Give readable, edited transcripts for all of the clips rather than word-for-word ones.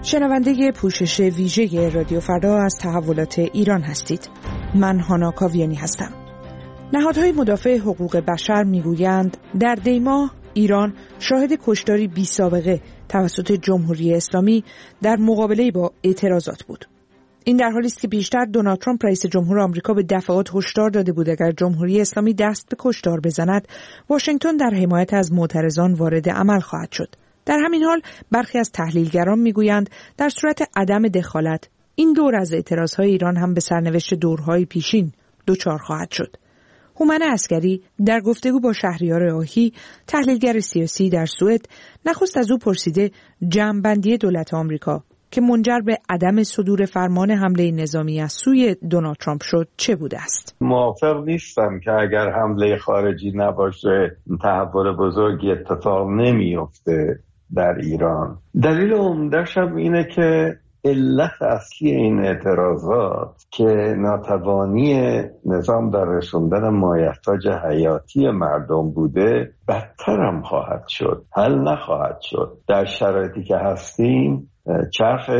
شنونده پوشش ویژه رادیو فردا از تحولات ایران هستید. من هانا کاویانی هستم. نهادهای مدافع حقوق بشر میگویند در دی‌ماه ایران شاهد کشتاری بی سابقه توسط جمهوری اسلامی در مقابله با اعتراضات بود. این در حالی است که پیشتر دونالد ترامپ رئیس جمهور آمریکا به دفعات هشدار داده بود اگر جمهوری اسلامی دست به کشتار بزند، واشنگتن در حمایت از معترضان وارد عمل خواهد شد. در همین حال برخی از تحلیلگران میگویند در صورت عدم دخالت این دور از اعتراضهای ایران هم به سرنوشت دورهای پیشین دچار خواهد شد. هومن عسکری در گفتگو با شهریار آهی، تحلیلگر سیاسی در سوئد، نخست از او پرسیده جمع‌بندی دولت آمریکا که منجر به عدم صدور فرمان حمله نظامی از سوی دونالد ترامپ شد چه بوده است؟ موافق نیستم که اگر حمله خارجی نباشه تحول بزرگی اتفاق نمیفته در ایران. دلیل عمده‌ش هم اینه که علت اصلی این اعتراضات که ناتوانی نظام در رسوندن مایحتاج حیاتی مردم بوده بدتر هم خواهد شد، حل نخواهد شد. در شرایطی که هستیم چرخ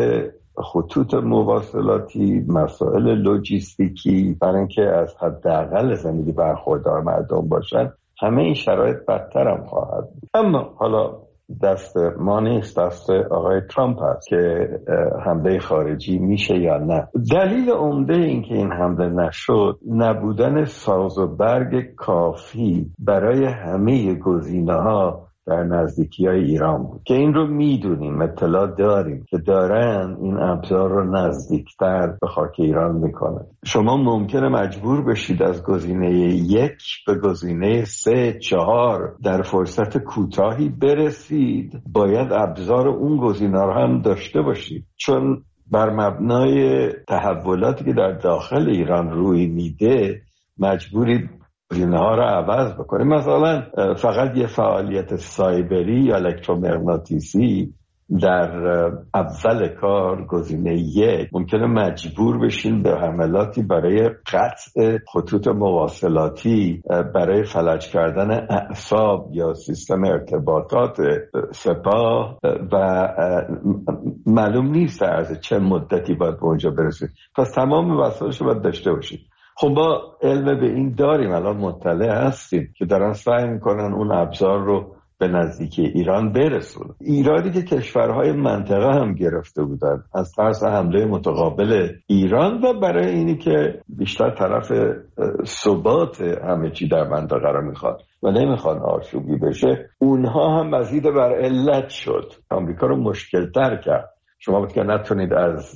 خطوط مواصلاتی، مسائل لوجستیکی برای اینکه از حداقل زندگی برخوردار مردم باشن، همه این شرایط بدتر هم خواهد بود. اما حالا دست ما نیست، دست آقای ترامپ هست که حمله خارجی میشه یا نه. دلیل عمده این که این حمله نشد نبودن ساز و برگ کافی برای همه گزینه‌ها در نزدیکی‌های ایران بود که این رو میدونیم، اطلاع داریم که دارن این ابزار رو نزدیکتر به خاک ایران میکنن. شما ممکنه مجبور بشید از گزینه 1 به گزینه 3 4 در فرصت کوتاهی برسید. باید ابزار اون گزینه رو هم داشته باشید، چون بر مبنای تحولاتی که در داخل ایران روی میده مجبورید گزینه‌ها رو عوض بکنیم. مثلا فقط یه فعالیت سایبری یا الکترومغناطیسی در اول کار گزینه 1 ممکنه مجبور بشین به حملاتی برای قطع خطوط مواصلاتی، برای فلج کردن اعصاب یا سیستم ارتباطات سپاه و معلوم نیست از چه مدتی باید به اونجا برسید. پس تمام وسایلش رو باید داشته باشید. خب ما علم به این داریم، الان مطلع هستیم که دارن سعی میکنن اون ابزار رو به نزدیکی ایران برسونن. ایرادی که کشورهای منطقه هم گرفته بودن از ترس حمله متقابل ایران و برای اینی که بیشتر طرف ثبات همه چی در منطقه رو میخواد و نمیخواد آشوبی بشه، اونها هم مزید بر علت شد، آمریکا رو مشکل تر کرد. شما بود که نتونید از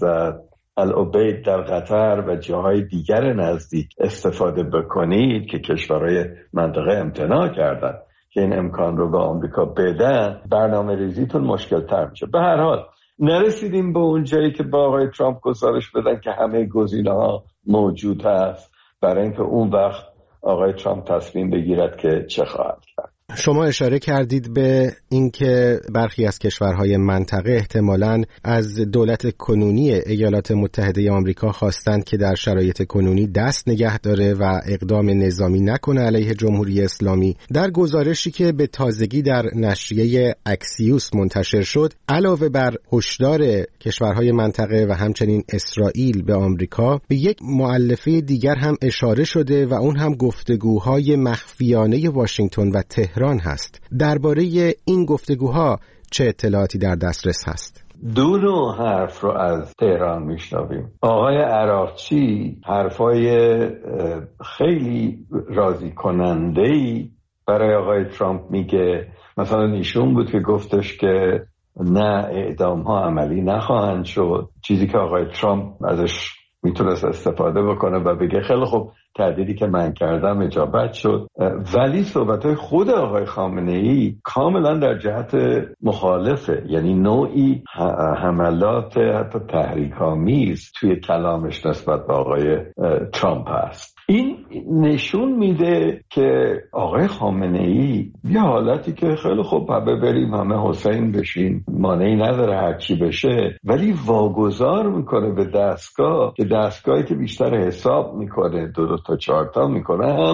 العبید در قطر و جاهای دیگر نزدیک استفاده بکنید که کشورهای منطقه امتناع کردن که این امکان رو به آمریکا بدن، برنامه ریزیتون مشکل تر میشه. به هر حال نرسیدیم به اون جایی که با آقای ترامپ گزارش بدن که همه گزینه‌ها موجود هست، برای اینکه اون وقت آقای ترامپ تصمیم بگیرد که چه خواهد کرد. شما اشاره کردید به اینکه برخی از کشورهای منطقه احتمالاً از دولت کنونی ایالات متحده آمریکا خواستند که در شرایط کنونی دست نگه داره و اقدام نظامی نکنه علیه جمهوری اسلامی. در گزارشی که به تازگی در نشریه اکسیوس منتشر شد، علاوه بر هشدار کشورهای منطقه و همچنین اسرائیل به آمریکا، به یک مؤلفه دیگر هم اشاره شده و اون هم گفتگوهای مخفیانه واشنگتن و تهران هست. درباره این گفتگوها چه اطلاعاتی در دسترس هست؟ دو نوع حرف رو از تهران میشنویم. آقای عراقچی حرفای خیلی راضی کننده‌ای برای آقای ترامپ میگه. مثلا ایشون بود که گفتش که نه، اعدام ها عملی نخواهند شد، چیزی که آقای ترامپ ازش میتونست استفاده بکنه و بگه خیلی خوب، تهدیدی که من کردم اجابت شد. ولی صحبت‌های خود آقای خامنه‌ای کاملا در جهت مخالفه، یعنی نوعی حملات حتی تحریک‌آمیز توی کلامش نسبت به آقای ترامپ هست. این نشون میده که آقای خامنه‌ای یه حالتی که خیلی خوب بریم همه حسین بشیم، مانعی نداره هر چی بشه، ولی واگذار میکنه به دستگاه که دستگاهی که بیشتر حساب میکنه، 2 تا 4 تا میکنه، هم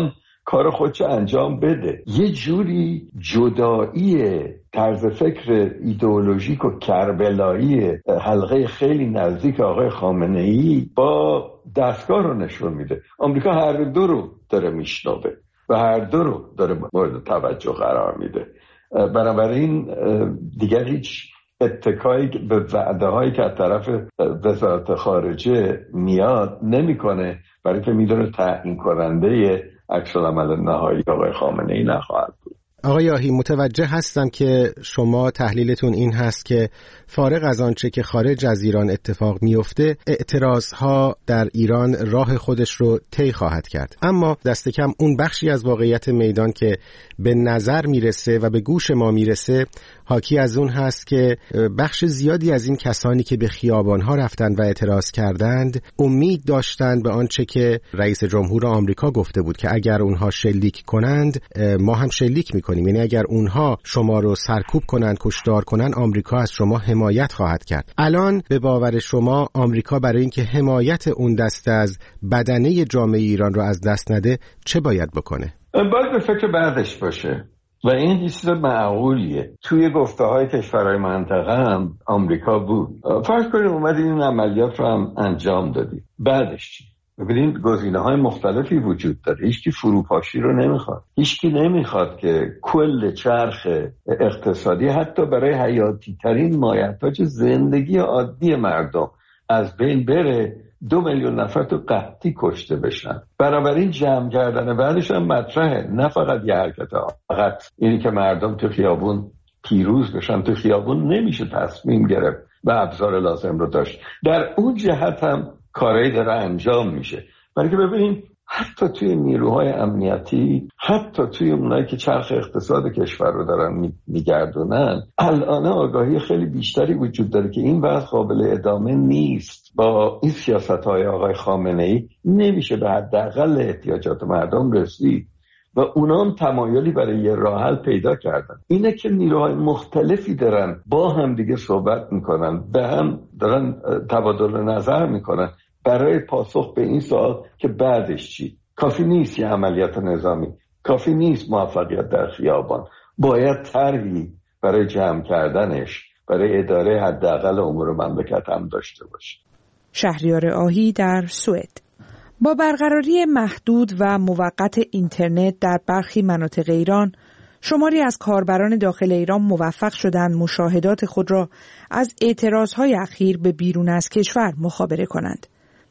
کار خودش انجام بده. یه جوری جدایی طرز فکر ایدئولوژیک و کربلایی حلقه خیلی نزدیک آقای خامنه‌ای با دستگاه رو نشون میده. آمریکا هر دو رو داره میشنوه و هر دو رو داره مورد توجه قرار میده. بنابراین دیگر هیچ اتکایی به وعده هایی که از طرف وزارت خارجه میاد نمیکنه، برای که میدونه تعیین کننده عکس‌العمل نهایی آقای خامنه‌ای نخواهد بود. آقای آهی، متوجه هستم که شما تحلیلتون این هست که فارغ از آنچه که خارج از ایران اتفاق میفته، اعتراضها در ایران راه خودش رو طی خواهد کرد، اما دست کم اون بخشی از واقعیت میدان که به نظر میرسه و به گوش ما میرسه حاکی از اون هست که بخش زیادی از این کسانی که به خیابانها رفتند و اعتراض کردند امید داشتند به آنچه که رئیس جمهور آمریکا گفته بود که اگر اونها شلیک کنند ما هم شلیک میکنیم، یعنی اگر اونها شما رو سرکوب کنند، کشتار کنند، آمریکا از شما حمایت خواهد کرد. الان به باور شما آمریکا برای اینکه حمایت اون دسته از بدنه جامعه ایران رو از دست نده چه باید بکنه؟ باید به فکر بعدش باشه و این چیز معقولیه. توی گفته‌های کشورهای منطقه هم آمریکا بود. فرض کنید اومدید این عملیات رو هم انجام دادید، بعدش چی؟ ببینید گزینه‌های مختلفی وجود داره. هیچکی فروپاشی رو نمیخواد. هیچکی نمیخواد که کل چرخ اقتصادی حتی برای حیاتی ترین مایحتاج زندگی عادی مردم از بین بره. 2 میلیون نفر تو قحطی کشته بشن. بنابراین جمع کردن بعدش هم مطرحه، نه فقط یه حرکت فقط اینی که مردم تو خیابون پیروز بشن. تو خیابون نمیشه تصمیم گرفت و ابزار لازم رو داشت. در اون جهت هم کاری داره انجام میشه. برای که ببینیم حتی توی نیروهای امنیتی، حتی توی اونایی که چرخ اقتصاد کشور رو دارن میگردونن، الان آگاهی خیلی بیشتری وجود داره که این وضع قابل ادامه نیست. با این سیاست‌های آقای خامنه‌ای نمیشه به حداقل احتیاجات مردم رسید و اونا هم تمایلی برای یه راه حل پیدا کردن. اینه که نیروهای مختلفی دارن با هم دیگه صحبت میکنن، به هم دارن تبادل نظر میکنن برای پاسخ به این سوال که بعدش چی. کافی نیست یه عملیات نظامی، کافی نیست موفقیت در خیابان، باید طرحی برای جمع کردنش برای اداره حداقل امور مملکت هم داشته باشه. شهریار آهی در سوئد. با برقراری محدود و موقت اینترنت در برخی مناطق ایران، شماری از کاربران داخل ایران موفق شدند مشاهدات خود را از اعتراضهای اخیر به بیرون از کشور مخابره کنند.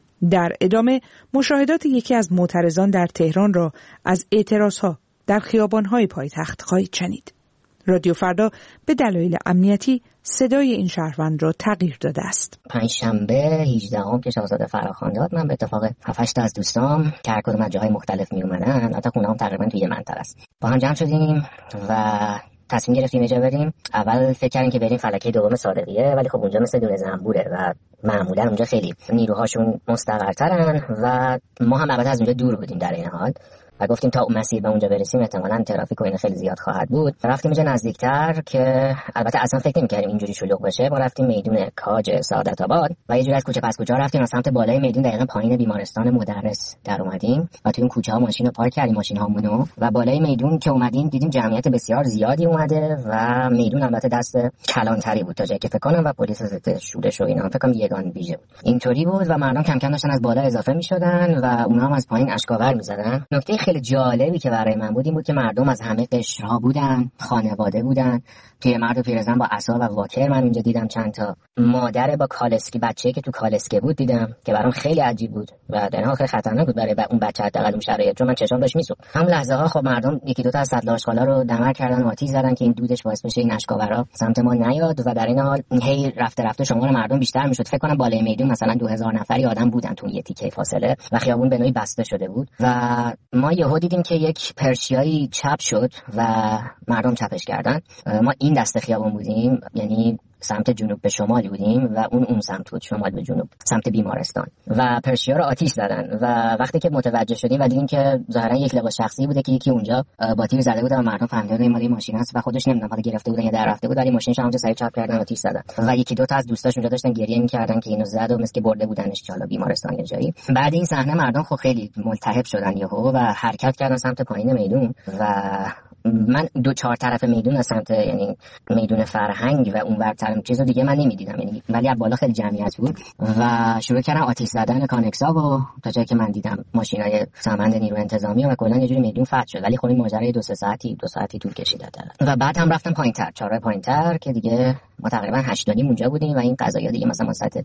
در ادامه مشاهدات یکی از معترضان در تهران را از اعتراضها در خیابان‌های پایتخت خواهید شنید. رادیو فردا به دلایل امنیتی صدای این شهروند را تغییر داده است. پنجشنبه 18 که شاهزاده فراخوان داد، من به اتفاق 7-8 تا از دوستام که هر کدوم از جاهای مختلف می اومدن، البته خونه‌ام تقریبا توی یه منطقه است، با هم جمع شدیم و تصمیم گرفتیم اینجا بریم. اول فکر کردیم که بریم فلکه دوم صادقیه، ولی خب اونجا مثل دونه زنبوره و معمولا اونجا خیلی نیروهاشون مستقرترن و ما هم البته از اونجا دور بودیم در این حال و گفتیم تا اون مسیر به اونجا برسیم احتمالاً ترافیک و این خیلی زیاد خواهد بود. رفتیم اینجا نزدیکتر که البته اصلا فکر نمی‌کردیم اینجوری شلوغ بشه. ما رفتیم میدون کاج سعادت آباد و یه جوری از کوچه پس کوچه رفتیم از سمت بالای میدون، دقیقاً پایین بیمارستان مدرس در اومدیم و توی اون کوچه‌ها ماشین رو پارک کردیم، ماشین‌هامونو، و بالای میدون که اومدیم دیدیم جمعیت بسیار زیادی اومده و میدون البته دست کلانتری بود تا جایی که فکر کنم و پلیس ضد شورش و اینا فکر کنم یگان ویژه بود. اینطوری بود و مردم کم کم داشتن از بالا اضافه می‌شدن و اونها هم از پایین اشکاور می‌زدن. نکته خیلی جالبی که برای من بود این بود که مردم از همه قشرها بودن، خانواده بودن، پیرمرد و پیرزن با عصا و واکر من اونجا دیدم، چند تا مادر با کالسکی، بچه‌ای که تو کالسکه بود دیدم که برام خیلی عجیب بود و در واقع خیلی خطرناک بود برای اون بچه حداقل اون شرایط، چون من چشام داشت میسوخت. هم لحظه ها خب مردم یکی دو تا از سطل آشغالا رو دمر کردن، آتش زدن که این دودش باعث بشه این اشکاورا سمت ما نیاد و در این حال هی رفته رفته شمار مردم بیشتر میشد. فکر کنم بالای میدون مثلا 2000 نفری آدم بودن تو یه تیکه فاصله و خیابون به نوعی بسته شده بود و ما یهو دیدیم که یک پرشیایی چپ شد و مردم چپش کردن. ما این دسته خیابون بودیم، یعنی سمت جنوب به شمال بودیم و اون سمت بود، شمال به جنوب، سمت بیمارستان و پرشیا رو آتیش زدن و وقتی که متوجه شدیم و دیدیم که ظاهرا یک لباس شخصی بوده که یکی اونجا با تیر زده بود و مردم فهمیدن این مال ماشین است و خودش نمیدونم حالا گرفته بودن یا در رفته بود، ولی ماشینش همونجا سریع چاپ کردن و آتیش زدن و یکی دو تا از دوستاش اونجا داشتن گریه می‌کردن که اینو زد و مثل که برده بودنش حالا بیمارستان یا جایی. بعد این صحنه مردم خب خیلی ملتهب شدن یهو و حرکت کردن سمت پایین میدون و من دو چهار طرف میدون از سمت یعنی میدون فرهنگ و اون ورتر چیزو دیگه من نمیدیدم، یعنی ولی از بالا خیلی جمعیت بود و شروع کردن آتش زدن کانکسا و تا جایی که من دیدم ماشینای سامند نیروی انتظامی و کلا یه جوری میدون فتح شد، ولی خب این ماجرا دو ساعتی طول کشید و بعد هم رفتم پایینتر، چهارراه پایینتر که دیگه ما تقریبا 8:30 اونجا بودیم و این قضایا دیگه مثلا ساعت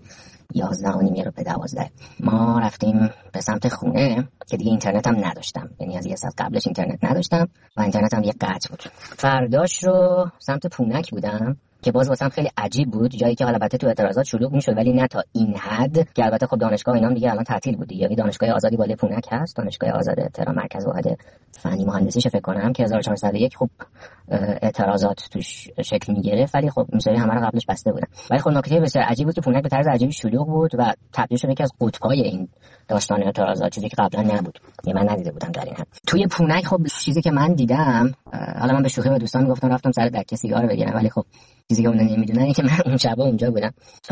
11:30 رو به 12 ما رفتیم به سمت خونه که دیگه اینترنت هم نداشتم، یعنی از یه ساعت قبلش اینترنت نداشتم و اینترنت هم یه قطع بود. فرداش رو سمت پونک بودم که باز واسم خیلی عجیب بود، جایی که البته تو اعتراضات شلوغ میشد ولی نه تا این حد که البته خب دانشگاه اینا دیگه الان تعطیل بود، یعنی دانشگاه آزادی بالای پونک هست، دانشگاه آزاد تهران مرکز واحد فنی مهندسیش فکر کنم که 1401 خب اعتراضات توش شکل میگرفت، ولی خب این همه رو قبلش بسته بودن. ولی خب نکته بسیار عجیب بود که پونک به طرز عجیبی شلوغ بود و تبدیل شد یکی از قطب‌های این داستان اعتراضات، چیزی که قبلا نبود، من ندیده بودم در این حد. توی پونک خب چیزی که من دیدم، حالا من به شوخی به دوستان گفتم رفتم سر دکه سیگار بگیرم، ولی خب چیزی که اونها نمیدونن اینه که من اون شب اونجا بودم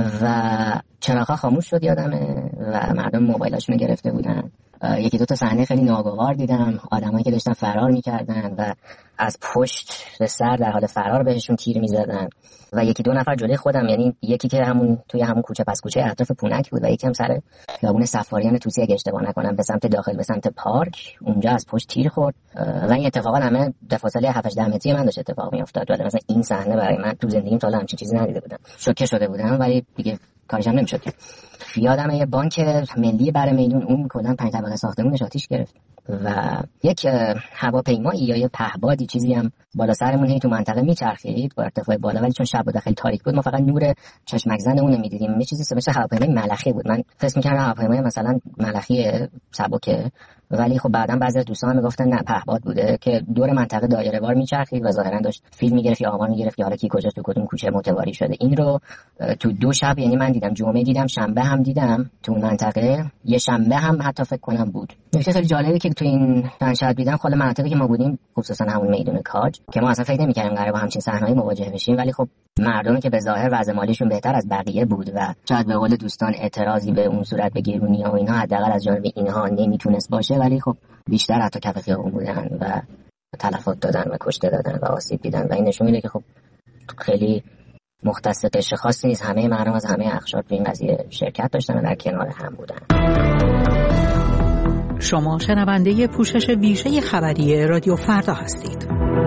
و چراغ‌ها خاموش شد یادمه و مردم موبایلاشونو گرفته بودن. یکی دو تا صحنه خیلی ناگوار دیدم، آدمایی که داشتن فرار می‌کردن و از پشت به سر در حال فرار بهشون تیر می‌زدن و یکی دو نفر جلوی خودم، یعنی یکی که توی همون کوچه پس کوچه اطراف پونک بود و یکی هم سر خیابون صفاریان توسی اگه اشتباه نکنم به سمت داخل به سمت پارک، اونجا از پشت تیر خورد و این اتفاقا همه در فاصله 7-8 متری من داشت اتفاق می‌افتاد. ولی مثلا این صحنه برای من تو زندگیم تا الان همچین چیزی ندیده بودم. شوکه شده بودم ولی دیگه کارش هم نمی‌شد. یادمه یه بانک ملی بر میدون اون کلا 5 طبقه ساختمونش آتیش گرفت و یک هواپیمایی یا یه پهبادی چیزی هم بالا سرمون تو منطقه میچرخید با ارتفاع بالا، ولی چون شب بود خیلی تاریک بود ما فقط نور چشمک زن اون رو می‌دیدیم. یه چیزی مثل هواپیمای ملخی بود، من فکر می‌کردم هواپیمای مثلا ملخی سبکه، ولی خب بعداً بعضی از دوستان میگفتن نه پهباد بوده که دور منطقه دایره وار میچرخید و ظاهراً داشت فیلم میگرفت یا آمار میگرفت که حالا کی کجاست تو کدوم کوچه متواری شده. این رو تو 2 شب یعنی من دیدم، جمعه دیدم، شنبه هم دیدم تو منطقه، یه شنبه هم حتی فکر کنم بود. نکته خیلی جالبی که تو این چند شب دیدم خود مناطقی که ما بودیم، خصوصا همون میدون کاج که ما اصلا فکر نمی‌کردیم قراره با همچین صحنه‌ای مواجه بشیم، ولی خب مردمی که به ظاهر وضع مالیشون بهتر از بقیه بود و شاید به قول دوستان اعتراضی به اون صورت به گرونی‌ها و اینا حداقل از جانب اینها نمیتونست باشه، ولی خب بیشتر حتی کف خیابون بودن و تلفات دادن و کشته دادن و آسیب دیدن و این نشون میده که خب خیلی مختص قشر خاصی نیست، همه مردم از همه اقشار تو این قضیه شرکت داشتن و در کنار هم بودن. شما شنونده پوشش ویژه خبری رادیو فردا هستید.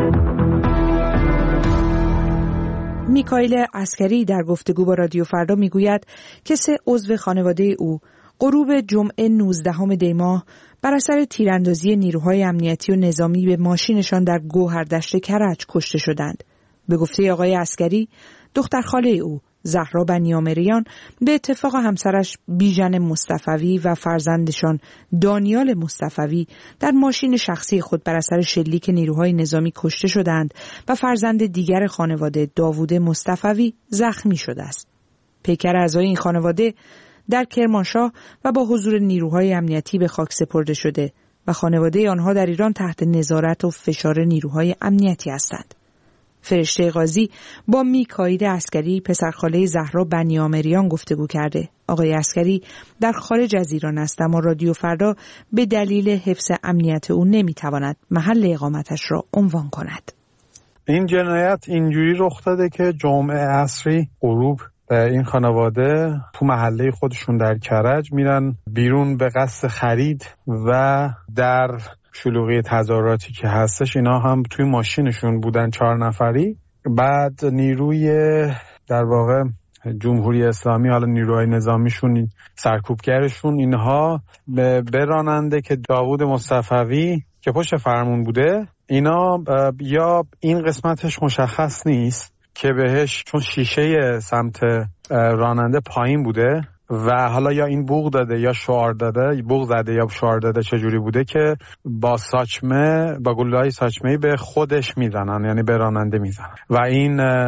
میکائیل عسکری در گفتگو با رادیو فردا میگوید که 3 عضو خانواده او غروب جمعه 19 دی ماه بر اثر تیراندازی نیروهای امنیتی و نظامی به ماشینشان در گوهردشت کرج کشته شدند. به گفته آقای عسکری، دختر خاله او زهرا بنیامریان به اتفاق همسرش بیژن مصطفوی و فرزندشان دانیال مصطفوی در ماشین شخصی خود بر اثر شلیک نیروهای نظامی کشته شدند و فرزند دیگر خانواده داوود مصطفوی زخمی شده است. پیکر اعضای این خانواده در کرمانشاه و با حضور نیروهای امنیتی به خاک سپرده شده و خانواده آنها در ایران تحت نظارت و فشار نیروهای امنیتی هستند. فرشته قاضی با میکائیل عسکری پسرخاله زهرا بنیامریان گفتگو کرده. آقای عسکری در خارج از ایران است اما رادیو فردا به دلیل حفظ امنیت او نمیتواند محل اقامتش را عنوان کند. این جنایت اینجوری رخ داده که جمعه عصری غروب این خانواده تو محله خودشون در کرج میرن بیرون به قصد خرید و در شلوغی تظاهراتی که هستش اینا هم توی ماشینشون بودن 4 نفری. بعد نیروی در واقع جمهوری اسلامی، حالا نیروهای نظامیشون، سرکوبگرشون، اینها به راننده که داوود مصطفوی که پشت فرمون بوده، اینا یا این قسمتش مشخص نیست که بهش چون شیشه سمت راننده پایین بوده و حالا یا این بوق داده یا شعار داده، بوق زده یا شعار داده چجوری بوده که با ساچمه، با گلوله‌های ساچمه‌ای به خودش میزنن، یعنی به راننده میزنن و این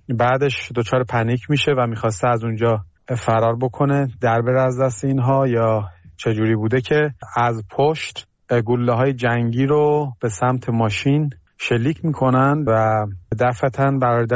بعدش دچار پنیک میشه و میخواسته از اونجا فرار بکنه، در بره از دست اینها، یا چجوری بوده که از پشت گلوله‌های جنگی رو به سمت ماشین شلیک میکنن و دفعتاً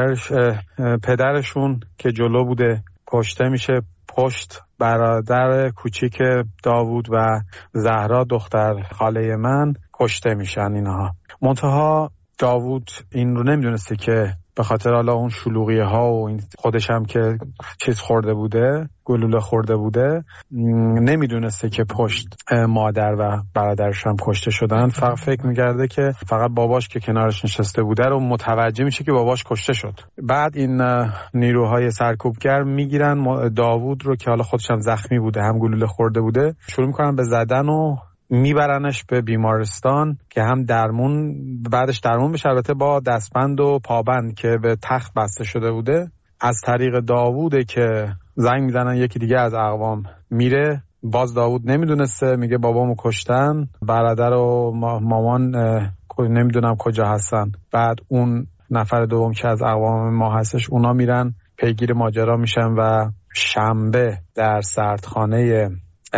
پدرشون که جلو بوده کشته میشه، پشت برادر کوچیک داوود و زهرا دختر خاله من کشته میشن اینها. منتها داوود این رو نمیدونسته که به خاطر حالا اون شلوغیه ها و این خودش هم که چیز خورده بوده، گلوله خورده بوده، نمیدونسته که پشت مادر و برادرش هم کشته شدن. فقط فکر میکرده که فقط باباش که کنارش نشسته بوده رو متوجه میشه که باباش کشته شد. بعد این نیروهای سرکوبگر میگیرن داوود رو که حالا خودش هم زخمی بوده، هم گلوله خورده بوده، شروع میکنن به زدن و میبرنش به بیمارستان که هم بعدش درمون بشه، البته با دستبند و پابند که به تخت بسته شده بوده. از طریق داووده که زنگ میزنن یکی دیگه از اقوام میره، باز داوود نمیدونسته، میگه بابامو کشتن، برادر و مامان نمیدونم کجا هستن. بعد اون نفر دوم که از اقوام ما هستش، اونا میرن پیگیر ماجرا میشن و شنبه در سردخانه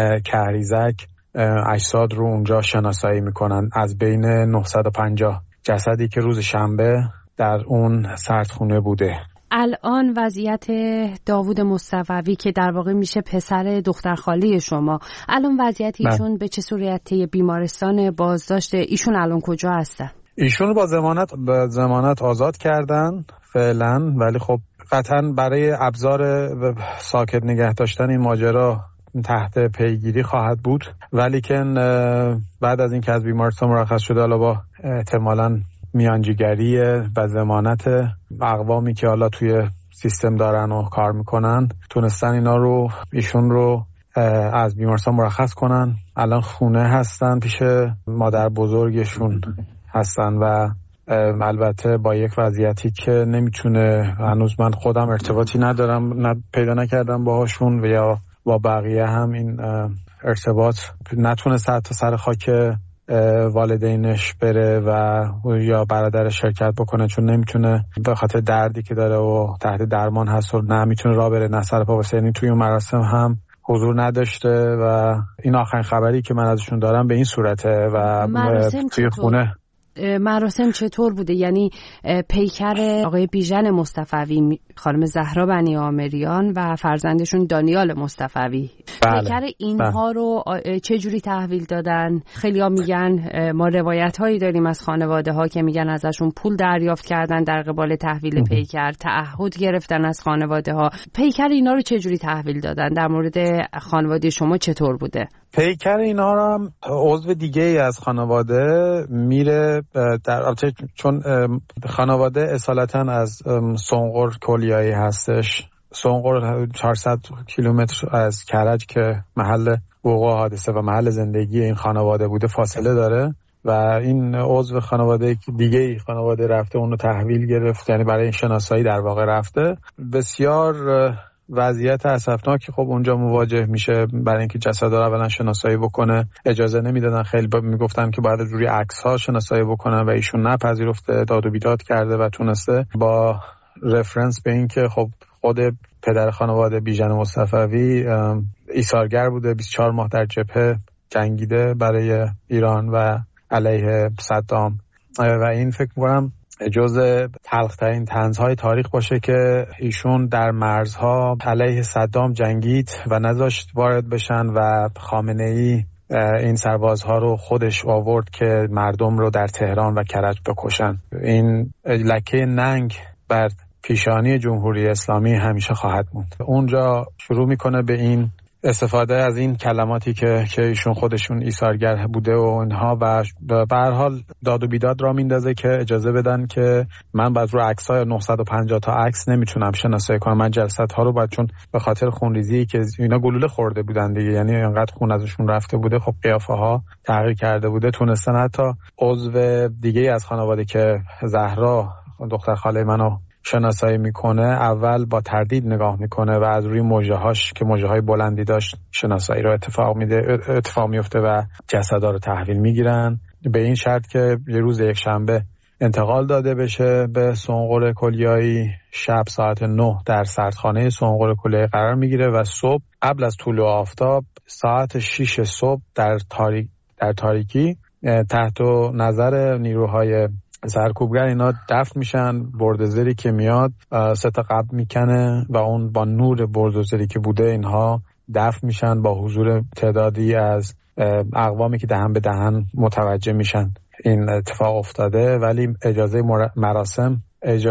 کهریزک اجساد رو اونجا شناسایی میکنن. از بین 950 جسدی که روز شنبه در اون سردخونه بوده. الان وضعیت داوود مصطفوی که در واقع میشه پسر دختر خاله شما، الان وضعیت ایشون به چه صورتی؟ بیمارستان بازداشت ایشون الان کجا هستن؟ ایشون رو با ضمانت آزاد کردن فعلا، ولی خب قطعا برای ابزار ساکت نگه داشتن این ماجرا تحت پیگیری خواهد بود. ولی که بعد از این که از بیمارستان مرخص شده، حالا با احتمالاً میانجیگری و ضمانت اقوامی که حالا توی سیستم دارن و کار میکنن، تونستن ایشون رو از بیمارستان مرخص کنن. الان خونه هستن، پیش مادر بزرگشون هستن و البته با یک وضعیتی که نمیتونه، هنوز من خودم ارتباطی ندارم، پیدا نکردم باهاشون و یا با بقیه هم این ارتباط نتونست حتی سر خاک والدینش بره و یا برادرش شرکت بکنه، چون نمیتونه به خاطر دردی که داره و تحت درمان هست و نمیتونه راه بره، نه سر پا بسته. یعنی توی اون مراسم هم حضور نداشته و این آخرین خبری که من ازشون دارم به این صورته. و توی خونه مراسم چطور بوده؟ یعنی پیکر آقای بیژن مصطفوی، خانم زهرا بنی آمریان و فرزندشون دانیال مصطفوی، پیکر اینها رو چه جوری تحویل دادن؟ خیلی‌ها میگن، ما روایت هایی داریم از خانواده ها که میگن ازشون پول دریافت کردن در قبال تحویل پیکر، تعهد گرفتن از خانواده ها. پیکر اینا رو چه جوری تحویل دادن؟ در مورد خانواده شما چطور بوده؟ پیکر اینا رو هم عضو دیگه ای از خانواده میره چون خانواده اصالتا از سنقر کلیایی هستش. سنقر 400 کیلومتر از کرج که محل وقوع حادثه و محل زندگی این خانواده بوده فاصله داره و این عضو خانواده دیگه ای خانواده رفته اونو تحویل گرفت، یعنی برای این شناسایی در واقع رفته. بسیار وضعیت اسفناکی خب اونجا مواجه میشه. برای اینکه جسد رو اولا شناسایی بکنه اجازه نمیدادن، خیلی میگفتن که باید روی عکس ها شناسایی بکنن و ایشون نپذیرفته، داد و بیداد کرده و تونسته با رفرنس به این که خب خود پدر خانواده بیژن مصطفوی ایثارگر بوده، 24 ماه در جبهه جنگیده برای ایران و علیه صدام و این فکر می‌کنم جزء تلخ‌ترین طنزهای تاریخ باشه که ایشون در مرزها علیه صدام جنگید و نذاشت وارد بشن و خامنه‌ای این سربازها رو خودش آورد که مردم رو در تهران و کرج بکشن. این لکه ننگ بر پیشانی جمهوری اسلامی همیشه خواهد موند. اونجا شروع میکنه به این استفاده از این کلماتی که ایشون خودشون ایثارگر بوده و اینها و به هر حال داد و بیداد را میندازه که اجازه بدن که من بعد رو عکس‌های 950 تا عکس نمیتونم شناسایی کنم. من جلسات‌ها رو چون به خاطر خونریزی که اینا گلوله خورده بودن دیگه، یعنی انقدر خون ازشون رفته بوده، خب قیافه‌ها تغییر کرده بوده، تونستن حتی عضو دیگه از خانواده که زهرا دختر خاله منو شناسایی میکنه اول با تردید نگاه میکنه و از روی مژه‌هاش که مژه‌های بلندی داشت شناسایی رو اتفاق میفته و جسدا رو تحویل میگیرن به این شرط که یه روز یک شنبه انتقال داده بشه به سونقل کلیایی. شب ساعت 9 در سردخانه سونقل کلیایی قرار میگیره و صبح قبل از طلوع آفتاب ساعت 6 صبح در تاریکی تحت نظر نیروهای سرکوبگر اینا دفن میشن. بردوزری که میاد 3 تا قبر میکنه و اون با نور بردوزری که بوده اینها دفن میشن با حضور تعدادی از اقوامی که دهن به دهن متوجه میشن. این اتفاق افتاده ولی اجازه مراسم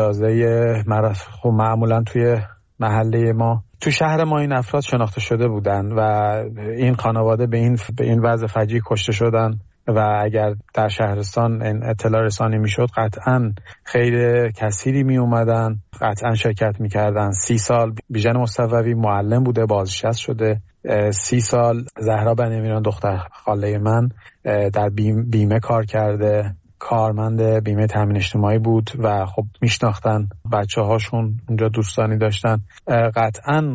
معمولا توی محله ما تو شهر ما این افراد شناخته شده بودن و این خانواده به این وضع فجیع کشته شدن و اگر در شهرستان این اطلاع رسانی میشد قطعا خیر کثیری می اومدن، قطعا شرکت میکردن. 30 سال بیژن مصطفوی معلم بوده، بازنشسته شده. 30 سال زهرا بنیامیریان دختر خاله من در بیمه کار کرده، کارمند بیمه تامین اجتماعی بود و خب میشناختن بچه هاشون اونجا، دوستانی داشتن. قطعا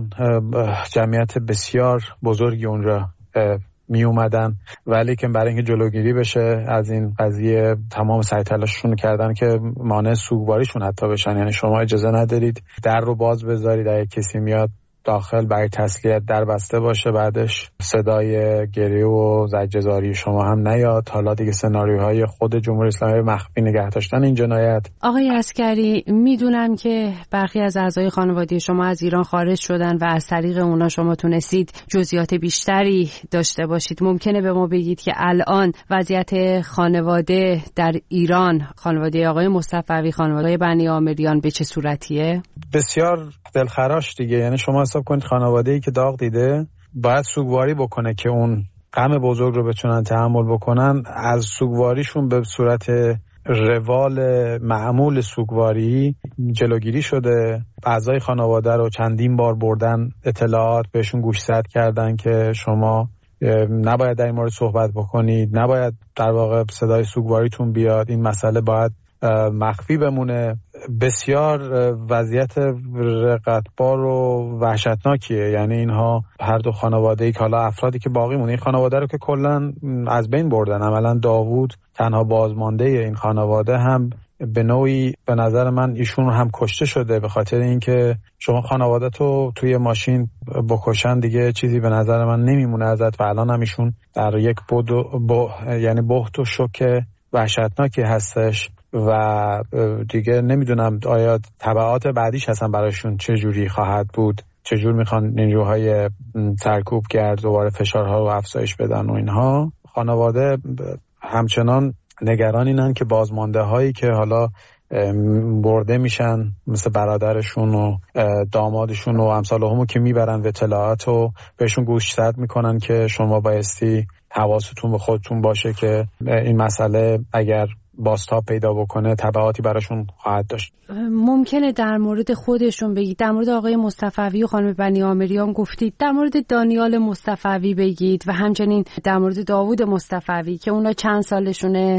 جمعیت بسیار بزرگی اونجا می اومدن ولی که برای اینکه جلوگیری بشه از این قضیه تمام سعی تلاششون کردن که مانع سوگواریشون حتی بشن. یعنی شما اجازه ندارید در رو باز بذارید، اگه کسی میاد داخل برای تسلیت در بسته باشه، بعدش صدای گریه و زجرزاری شما هم نیاد. حالا دیگه سناریوهای خود جمهوری اسلامی مخفی نگه داشتن این جنایت. آقای عسگری، میدونم که برخی از اعضای خانواده شما از ایران خارج شدن و از طریق اونا شما تونستید جزئیات بیشتری داشته باشید. ممکنه به ما بگید که الان وضعیت خانواده در ایران، خانواده آقای مصطفوی، خانواده بنیامیریان به چه صورتیه؟ بسیار دلخراش دیگه. یعنی شما حساب کنید خانواده‌ای که داغ دیده باید سوگواری بکنه که اون غم بزرگ رو بتونن تحمل بکنن. از سوگواریشون به صورت روال معمول سوگواری جلوگیری شده. اعضای خانواده رو چندین بار بردن، اطلاعات بهشون گوشزد کردن که شما نباید در این مورد صحبت بکنید، نباید در واقع صدای سوگواریتون بیاد، این مسئله باید مخفی بمونه. بسیار وضعیت رقتبار و وحشتناکیه. یعنی اینها هر دو خانواده‌ای که حالا افرادی که باقی مونه، این خانواده رو که کلا از بین بردن. عملا داوود تنها بازمانده این خانواده هم به نوعی به نظر من ایشون هم کشته شده، به خاطر اینکه شما خانواده تو توی ماشین بکشن دیگه چیزی به نظر من نمیمونه ازت و الان هم ایشون در یک یعنی بهت و شوک وحشتناکی هستش و دیگه نمیدونم آیا تبعات بعدیش هستن برایشون چه جوری خواهد بود، چه جور میخوان نیروهای سرکوبگر دوباره فشارها رو افزایش بدن و اینها. خانواده همچنان نگران اینن که بازمانده هایی که حالا برده میشن مثل برادرشون و دامادشون و امثال همو که میبرن و اطلاعات رو بهشون گوشزد میکنن که شما بایستی حواستون به خودتون باشه که این مسئله اگر بازتاب پیدا بکنه تبعاتی براشون خواهد داشت. ممکنه در مورد خودشون بگید، در مورد آقای مصطفوی و خانم بنیامیریان گفتید، در مورد دانیال مصطفوی بگید و همچنین در مورد داوود مصطفوی که اونا چند سالشونه،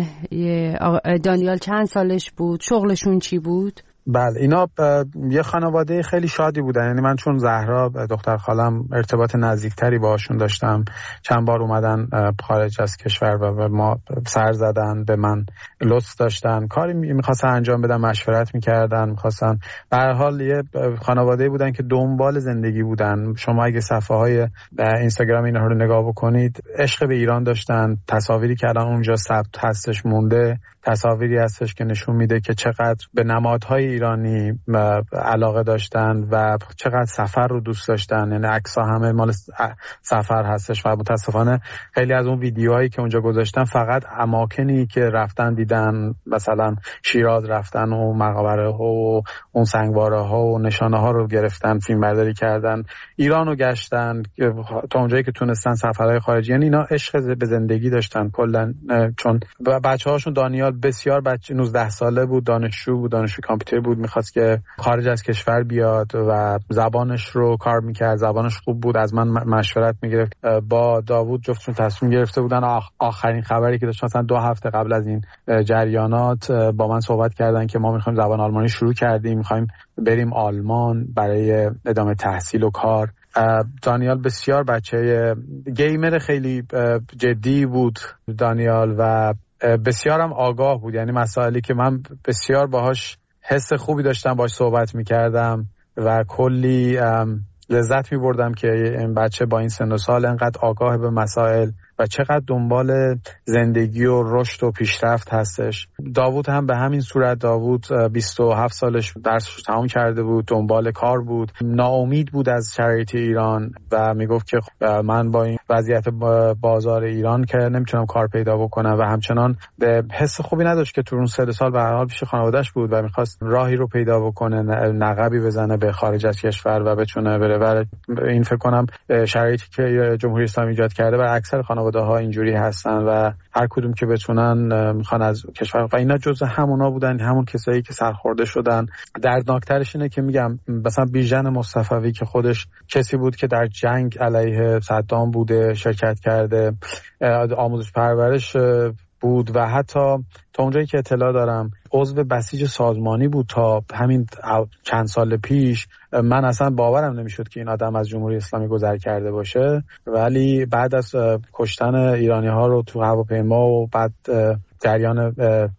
دانیال چند سالش بود، شغلشون چی بود؟ بله، اینا یه خانواده خیلی شادی بودن. یعنی من چون زهرا دختر خالم ارتباط نزدیکتری باهاشون داشتم، چند بار اومدن خارج از کشور و به ما سر زدن، به من لطف داشتن، کاری میخواستن انجام بدن، مشورت میکردن، میخواستن. به هر حال یه خانواده بودن که دنبال زندگی بودن. شما اگه صفحه های اینستاگرام اینها رو نگاه بکنید، عشق به ایران داشتن. تصاویری که الان اونجا ثبت هستش مونده، تصاویری هستش که نشون میده که چقدر به نمادهای ایرانی علاقه داشتن و چقدر سفر رو دوست داشتن. یعنی عکس‌ها همه مال سفر هستش و متاسفانه خیلی از اون ویدیوهایی که اونجا گذاشتن فقط اماکنی که رفتن دیدن، مثلا شیراز رفتن و مقبره ها و اون سنگواره ها و نشانه ها رو گرفتن، فیلم برداری کردن، ایران رو گشتن تا اونجایی که تونستن، سفرهای خارجی. یعنی اینا عشق به زندگی داشتن کلا. چون بچه‌هاشون دانیال بسیار بچه 19 ساله بود، دانشجو بود، دانشجو کامپیوتر بود، میخواست که خارج از کشور بیاد و زبانش رو کار میکرد، زبانش خوب بود. از من مشورت میگرفت. با داوود جفتشون تصمیم گرفته بودن. آخرین خبری که داشت مثلا 2 هفته قبل از این جریانات با من صحبت کردن که ما میخوایم زبان آلمانی شروع کردیم، میخوایم بریم آلمان برای ادامه تحصیل و کار. دانیال بسیار بچه گیمر خیلی جدی بود دانیال و بسیارم آگاه بود، یعنی مسائلی که من بسیار باهاش حس خوبی داشتم باهاش صحبت میکردم و کلی لذت میبردم که این بچه با این سن و سال انقدر آگاه به مسائل و چقدر دنبال زندگی و رشد و پیشرفت هستش. داوود هم به همین صورت. داوود 27 سالش درسش تمام کرده بود، دنبال کار بود، ناامید بود از شرایط ایران و میگفت که من با این وضعیت بازار ایران که نمیتونم کار پیدا بکنم و همچنان به حس خوبی نداشت که تو اون 3 سال به هر حال پیش خانواده‌اش بود و میخواست راهی رو پیدا بکنه، نقبی بزنه به خارج از کشور و بتونه بره. و این فکر کنم شرایطی که جمهوری اسلامی ایجاد کرده و اکثر خانواده‌ها اینجوری هستن و هر کدوم که بتونن میخوان از کشور، و اینا جزء همونا بودن، همون کسایی که سرخورده شدن. دردناکترش اینه که میگم مثلا بیژن مصطفوی که خودش کسی بود که در جنگ علیه صدام بوده، شرکت کرده، آموزش پرورش بود و حتی تا اونجایی که اطلاع دارم عضو بسیج سازمانی بود تا همین چند سال پیش. من اصلا باورم نمیشد که این آدم از جمهوری اسلامی گذر کرده باشه، ولی بعد از کشتن ایرانی ها رو تو هواپیما و بعد جریان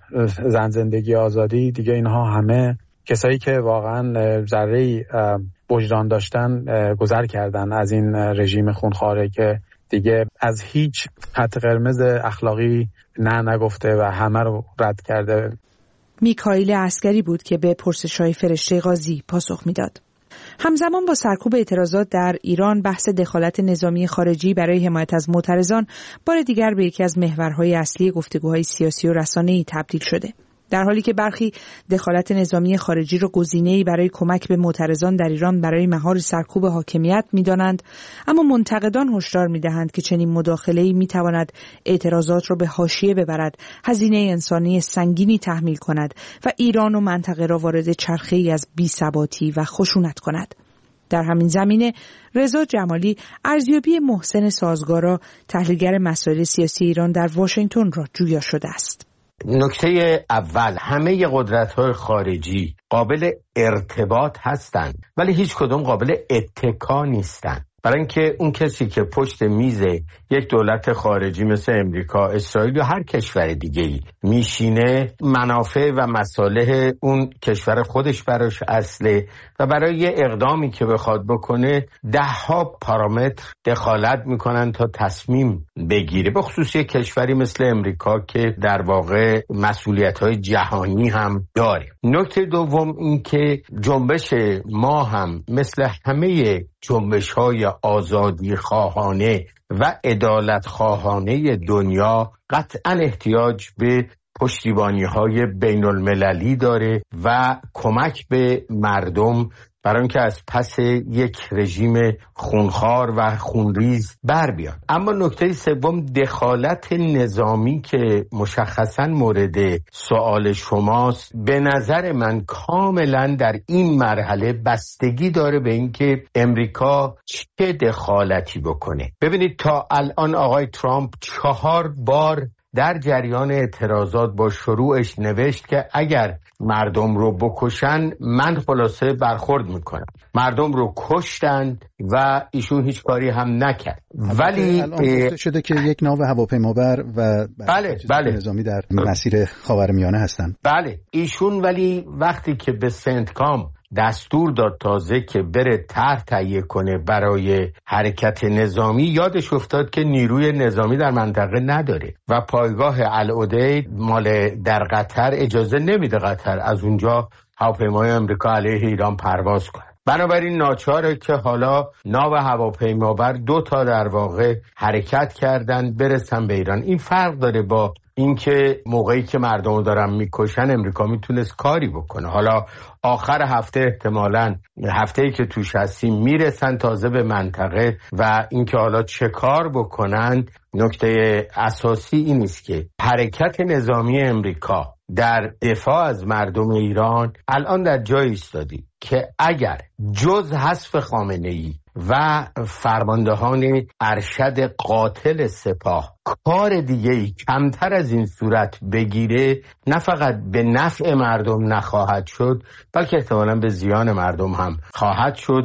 زن زندگی آزادی دیگه، اینها همه کسایی که واقعا ذره‌ای وجدان داشتن گذر کردن از این رژیم خونخواره که دیگه از هیچ خط قرمز اخلاقی نگفته و همه رو رد کرده. میکائیل عسکری بود که به پرسش‌های فرشته قاضی پاسخ میداد. همزمان با سرکوب اعتراضات در ایران، بحث دخالت نظامی خارجی برای حمایت از معترضان بار دیگر به یکی از محورهای اصلی گفتگوهای سیاسی و رسانه‌ای تبدیل شده. در حالی که برخی دخالت نظامی خارجی را گزینه‌ای برای کمک به معترضان در ایران برای مهار سرکوب حاکمیت می‌دانند، اما منتقدان هشدار می‌دهند که چنین مداخله‌ای می‌تواند اعتراضات را به حاشیه ببرد، هزینه انسانی سنگینی تحمیل کند و ایران و منطقه را وارد چرخه‌ای از بی‌ثباتی و خشونت کند. در همین زمینه رضا جمالی ارزیابی محسن سازگارا، تحلیلگر مسائل سیاسی ایران در واشنگتن را جویا شده است. نکته اول، همه قدرت‌های خارجی قابل ارتباط هستند ولی هیچ کدوم قابل اتکا نیستند. برای اینکه اون کسی که پشت میز یک دولت خارجی مثل امریکا، اسرائیل یا هر کشور دیگه‌ای میشینه، منافع و مصالح اون کشور خودش براش اصله و برای اقدامی که بخواد بکنه 10 پارامتر دخالت میکنن تا تصمیم بگیره، به خصوص یک کشوری مثل امریکا که در واقع مسئولیت‌های جهانی هم داره. نکته دوم این که جنبش ما هم مثل همه جنبش‌های آزادی خواهانه و عدالت خواهانه دنیا قطعاً احتیاج به پشتیبانی‌های بین المللی داره و کمک به مردم برای اینکه از پس یک رژیم خونخوار و خونریز بر بیان. اما نکته سوم، دخالت نظامی که مشخصاً مورد سوال شماست، به نظر من کاملاً در این مرحله بستگی داره به اینکه امریکا چه دخالتی بکنه. ببینید تا الان آقای ترامپ 4 بار در جریان اعتراضات با شروعش نوشت که اگر مردم رو بکشن من خلاصه برخورد میکنم. مردم رو کشتند و ایشون هیچ کاری هم نکرد. ولی الان شده که یک ناو هواپیمابر و بله نظامی در مسیر خاورمیانه هستند. بله ایشون ولی وقتی که به سنتکام دستور داد تازه که بره طرح تهیه کنه برای حرکت نظامی، یادش افتاد که نیروی نظامی در منطقه نداره و پایگاه العدید مال در قطر اجازه نمیده قطر از اونجا هواپیمای امریکا علیه ایران پرواز کنه. بنابراین ناچاره که حالا ناو هواپیمابر 2 در واقع حرکت کردن برسن به ایران. این فرق داره با اینکه موقعی که مردم دارن میکشن امریکا میتونست کاری بکنه. حالا آخر هفته احتمالاً هفته‌ای که توش هستیم میرسن تازه به منطقه و اینکه حالا چه کار بکنن. نکته اساسی این است که حرکت نظامی امریکا در دفاع از مردم ایران الان در جایی ایستادی که اگر جز حذف خامنه‌ای و فرماندهان ارشد قاتل سپاه کار دیگه‌ای کمتر از این صورت بگیره، نه فقط به نفع مردم نخواهد شد بلکه احتمالاً به زیان مردم هم خواهد شد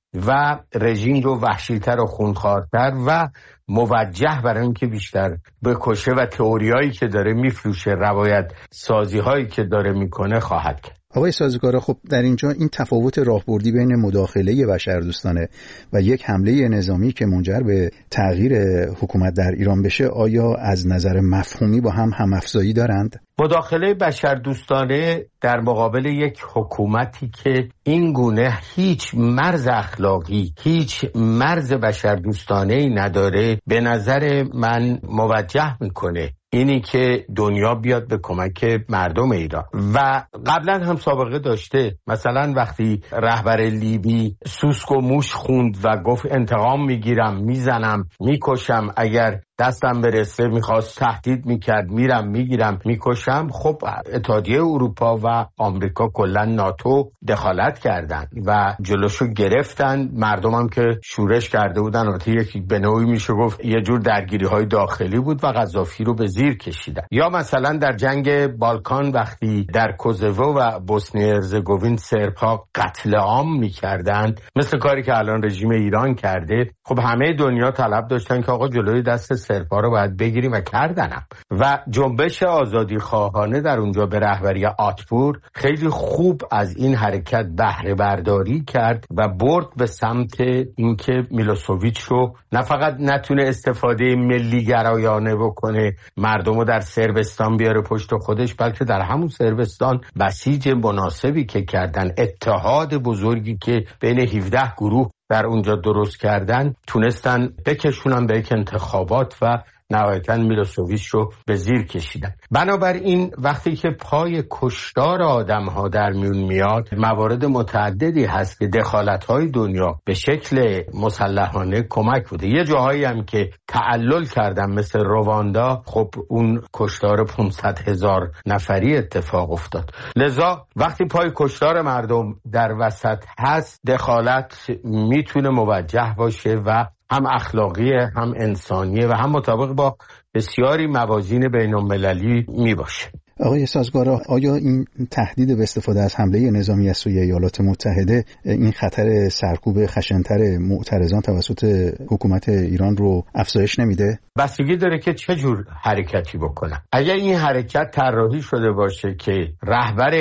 و رژیم رو وحشی‌تر و خونخوارتر و موجه برای اینکه بیشتر بکشه و تئوریایی که داره میفروشه، روایت سازی‌هایی که داره میکنه خواهد کرد. آقای سازگارا، خب در اینجا این تفاوت راهبردی بین مداخله بشردوستانه و یک حمله نظامی که منجر به تغییر حکومت در ایران بشه، آیا از نظر مفهومی با هم افزایی دارند؟ مداخله بشردوستانه در مقابل یک حکومتی که این گونه هیچ مرز اخلاقی، هیچ مرز بشردوستانه‌ای نداره، به نظر من موجه میکنه اینی که دنیا بیاد به کمک مردم ایران. و قبلا هم سابقه داشته، مثلا وقتی رهبر لیبی سوسک و موش خوند و گفت انتقام میگیرم، میزنم، میکشم، اگر دستم برسه، میخواست تهدید میکرد، میرم میگیرم میکشم، خب اتحادیه اروپا و آمریکا کلا ناتو دخالت کردن و جلوشو گرفتن. مردم هم که شورش کرده بودن، یکی به نوعی میشه گفت یه جور درگیری های داخلی بود و قذافی رو به زیر کشیدن. یا مثلا در جنگ بالکان وقتی در کوزوو و بوسنی هرزگوین سرب‌ها قتل عام میکردن، مثل کاری که الان رژیم ایران کرده، خب همه دنیا طلب داشتن که آقا جلوی دست سرب‌ها رو باید بگیریم و کردنم. و جنبش آزادی خواهانه در اونجا به رهبری آتپور خیلی خوب از این حرکت بهره برداری کرد و برد به سمت اینکه میلوسوویچ رو نه فقط نتونه استفاده ملی گرایانه بکنه، مردم رو در صربستان بیاره پشت خودش، بلکه در همون صربستان بسیج مناسبی که کردن، اتحاد بزرگی که بین 17 گروه در اونجا درست کردن، تونستن بکشونن به یک انتخابات و نهایتاً میلوسوویچ رو به زیر کشیدن. بنابراین وقتی که پای کشتار آدم‌ها در میون میاد، موارد متعددی هست که دخالت‌های دنیا به شکل مسلحانه کمک بوده. یه جاهایی هم که تعلل کردن مثل رواندا، خب اون کشتار 500,000 نفری اتفاق افتاد. لذا وقتی پای کشتار مردم در وسط هست، دخالت میتونه موجه باشه و هم اخلاقیه، هم انسانیه و هم مطابق با بسیاری موازین بین‌المللی می باشه. آقای سازگارا، آیا این تهدید به استفاده از حمله نظامی از سوی ایالات متحده این خطر سرکوب خشن‌تر معترضان توسط حکومت ایران رو افزایش نمیده؟ بستگی داره که چه جور حرکتی بکنن. اگر این حرکت طراحی شده باشه که رهبر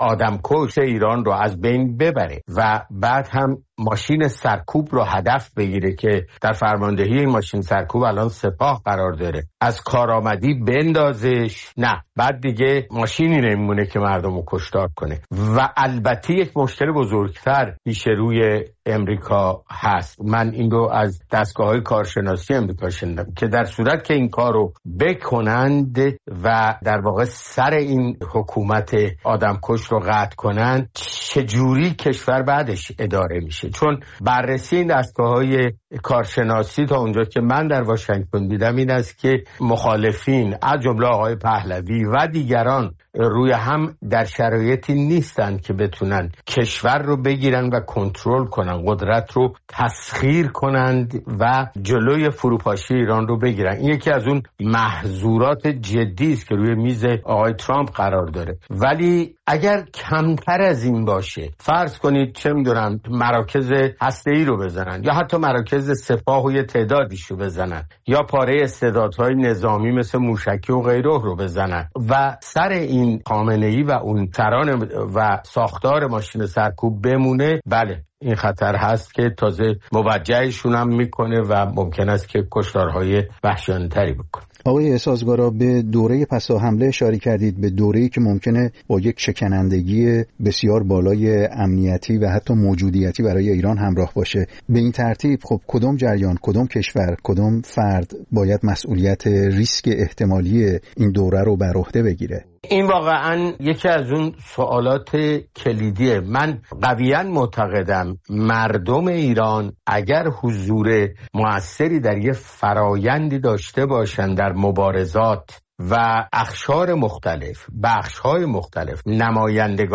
آدمکش ایران رو از بین ببره و بعد هم ماشین سرکوب رو هدف بگیره که در فرماندهی این ماشین سرکوب الان سپاه قرار داره، از کارآمدی بندازش، نه، بعد دیگه ماشینی نمیمونه که مردم رو کشتار کنه. و البته یک مشکل بزرگتر پیش روی امریکا هست. من این رو از دستگاه‌های کارشناسی امریکا شنیدم که در صورت که این کار رو بکنند و در واقع سر این حکومت آدمکش رو قطع کنند، چجوری کشور بعدش اداره میشه؟ چون بررسی این دستگاه‌های کارشناسی تا اونجا که من در واشنگتن دیدم این است که مخالفین از جمله آقای پهلوی و دیگران روی هم در شرایطی نیستن که بتونن کشور رو بگیرن و کنترل کنن، قدرت رو تسخیر کنند و جلوی فروپاشی ایران رو بگیرن. این یکی از اون محظورات جدی است که روی میز آقای ترامپ قرار داره. ولی اگر کمتر از این باشه، فرض کنید چه میدونم مراکز هسته‌ای رو بزنن یا حتی مراکز سپاه و یه تعدادیش رو بزنن یا پاره استعدادهای نظامی مثل موشکی و غیره رو بزنن و سر این خامنه‌ای و اون سران و ساختار ماشین سرکوب بمونه، بله این خطر هست که تازه موجهشون هم میکنه و ممکن است که کشتارهای وحشیانه‌تری بکنه. آقای سازگارا، به دوره پسا حمله اشاره کردید، به دوره‌ای که ممکنه با یک شکنندگی بسیار بالای امنیتی و حتی موجودیتی برای ایران همراه باشه. به این ترتیب خب کدام جریان، کدام کشور، کدام فرد باید مسئولیت ریسک احتمالی این دوره رو بر عهده بگیره؟ این واقعا یکی از اون سوالات کلیدیه. من قویاً معتقدم مردم ایران اگر حضور مؤثری در یه فرایندی داشته باشن در مبارزات و اقشار مختلف، بخش‌های مختلف، نمایندگان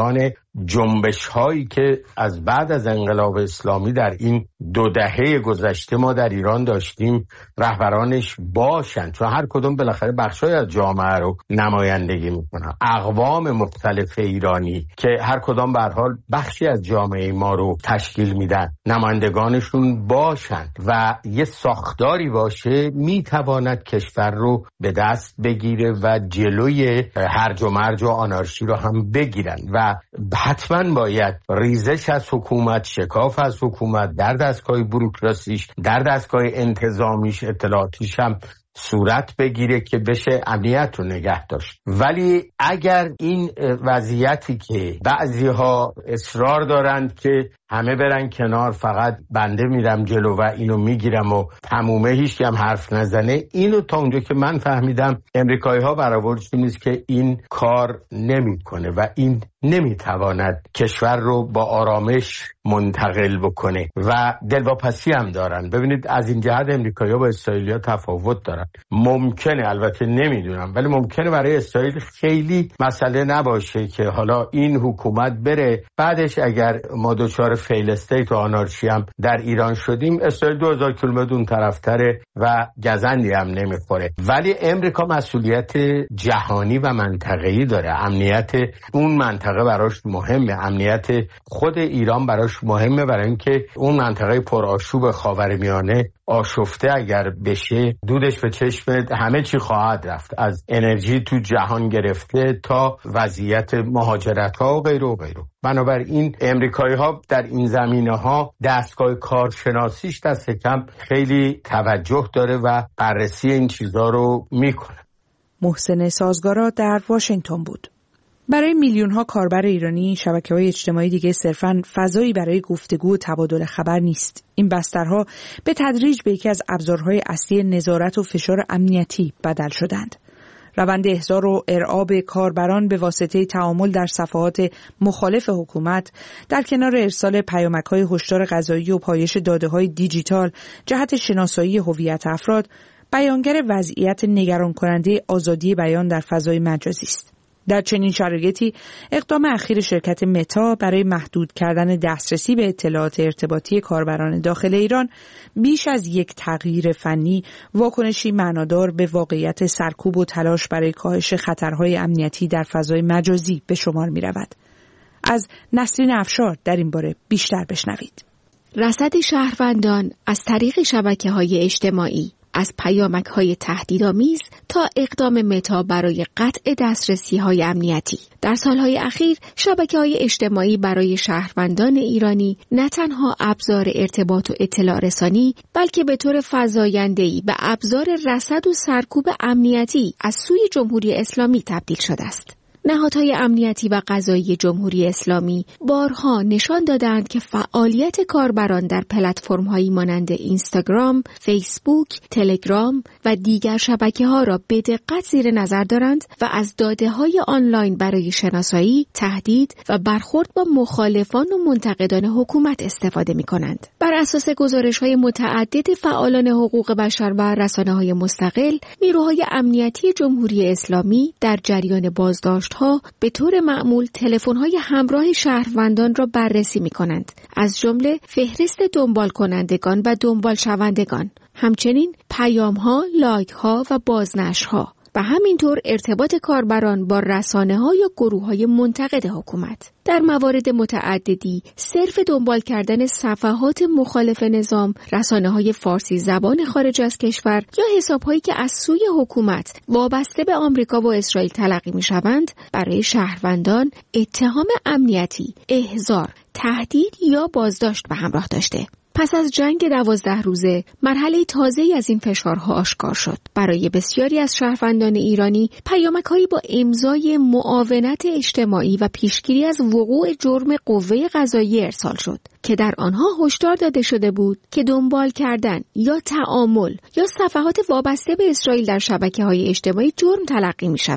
جنبش هایی که از بعد از انقلاب اسلامی در این 2 دهه گذشته ما در ایران داشتیم رهبرانش باشن، چون هر کدوم بالاخره بخشای از جامعه رو نمایندگی میکنن. اقوام مختلف ایرانی که هر کدام به هر حال بخشی از جامعه ما رو تشکیل میدن، نمایندگانشون باشن و یه ساختاری باشه، میتواند کشور رو به دست بگیره و جلوی هرج و مرج و آنارشی رو هم بگیرن و حتما باید ریزش از حکومت، شکاف از حکومت در دستگاه بوروکراسیش، در دستگاه انتظامیش، اطلاعاتیش هم صورت بگیره که بشه امنیت رو نگه داشت. ولی اگر این وضعیتی که بعضی‌ها اصرار دارند که همه برن کنار، فقط بنده میرم جلو و اینو میگیرم و تمومه، هیچ هم حرف نزنه، اینو تا اونجا که من فهمیدم امریکایی‌ها برآوردشون نیست که این کار نمیکنه و این نمیتواند کشور رو با آرامش منتقل بکنه و دلواپسی هم دارن. ببینید از این جهت امریکایی‌ها با اسرائیلی‌ها تفاوت دارن. ممکنه، البته نمیدونم، ولی ممکنه برای اسرائیل خیلی مسئله نباشه که حالا این حکومت بره، بعدش اگر ما دچار فیل استیت و آنارشی هم در ایران شدیم، اسرائیل 2000 کیلومتر اون طرفتره و گزندی هم نمیخوره. ولی امریکا مسئولیت جهانی و منطقه‌ای داره. امنیت اون منطقه براش مهمه، امنیت خود ایران براش مهمه، برای اینکه اون منطقه پرآشوب خاورمیانه آشفته اگر بشه، دودش به چشم همه چی خواهد رفت، از انرژی تو جهان گرفته تا وضعیت مهاجرت‌ها و غیره و غیره. بنابراین امریکایی‌ها در این زمینه‌ها دستگاه کارشناسیش دست کم خیلی توجه داره و بررسی این چیزا رو میکنه. محسن سازگارا در واشنگتن بود. برای میلیون‌ها کاربر ایرانی شبکه‌های اجتماعی دیگه صرفاً فضایی برای گفتگو و تبادل خبر نیست. این بسترها به تدریج به یکی از ابزارهای اصلی نظارت و فشار امنیتی بدل شدند. روند احضار و ارعاب کاربران به واسطه تعامل در صفحات مخالف حکومت در کنار ارسال پیامک‌های هشدار قضایی و پایش داده‌های دیجیتال جهت شناسایی هویت افراد، بیانگر وضعیت نگران کننده آزادی بیان در فضای مجازی است. در چنین شرایطی اقدام اخیر شرکت متا برای محدود کردن دسترسی به اطلاعات ارتباطی کاربران داخل ایران بیش از یک تغییر فنی واکنشی معنادار به واقعیت سرکوب و تلاش برای کاهش خطرهای امنیتی در فضای مجازی به شمار می رود. از نسرین افشار در این باره بیشتر بشنوید. رصد شهروندان از طریق شبکه‌های اجتماعی، از پیامک‌های تهدیدآمیز تا اقدام متا برای قطع دسترسی‌های امنیتی. در سالهای اخیر شبکه‌های اجتماعی برای شهروندان ایرانی نه تنها ابزار ارتباط و اطلاع رسانی، بلکه به طور فزاینده‌ای به ابزار رصد و سرکوب امنیتی از سوی جمهوری اسلامی تبدیل شده است. نهادهای امنیتی و قضایی جمهوری اسلامی بارها نشان دادند که فعالیت کاربران در پلتفرم‌هایی مانند اینستاگرام، فیسبوک، تلگرام و دیگر شبکه‌ها را به دقت زیر نظر دارند و از داده‌های آنلاین برای شناسایی، تهدید و برخورد با مخالفان و منتقدان حکومت استفاده می‌کنند. بر اساس گزارش‌های متعدد فعالان حقوق بشر و رسانه‌های مستقل، نیروهای امنیتی جمهوری اسلامی در جریان بازداشت به طور معمول تلفن‌های همراه شهروندان را بررسی می‌کنند، از جمله فهرست دنبال کنندگان و دنبال شوندگان، همچنین پیام‌ها، لایک‌ها و بازنشرها و همینطور ارتباط کاربران با رسانه‌ها یا گروه‌های منتقد حکومت. در موارد متعددی صرف دنبال کردن صفحات مخالف نظام، رسانه‌های فارسی زبان خارج از کشور یا حساب‌هایی که از سوی حکومت وابسته به آمریکا و اسرائیل تلقی می‌شوند، برای شهروندان اتهام امنیتی، احضار، تهدید یا بازداشت به همراه داشته. پس از جنگ 12 روزه مرحله تازه‌ای از این فشارها آشکار شد. برای بسیاری از شهروندان ایرانی پیامک‌هایی با امضای معاونت اجتماعی و پیشگیری از وقوع جرم قوه قضاییه ارسال شد که در آنها هشدار داده شده بود که دنبال کردن یا تعامل یا صفحات وابسته به اسرائیل در شبکه‌های اجتماعی جرم تلقی می‌شود.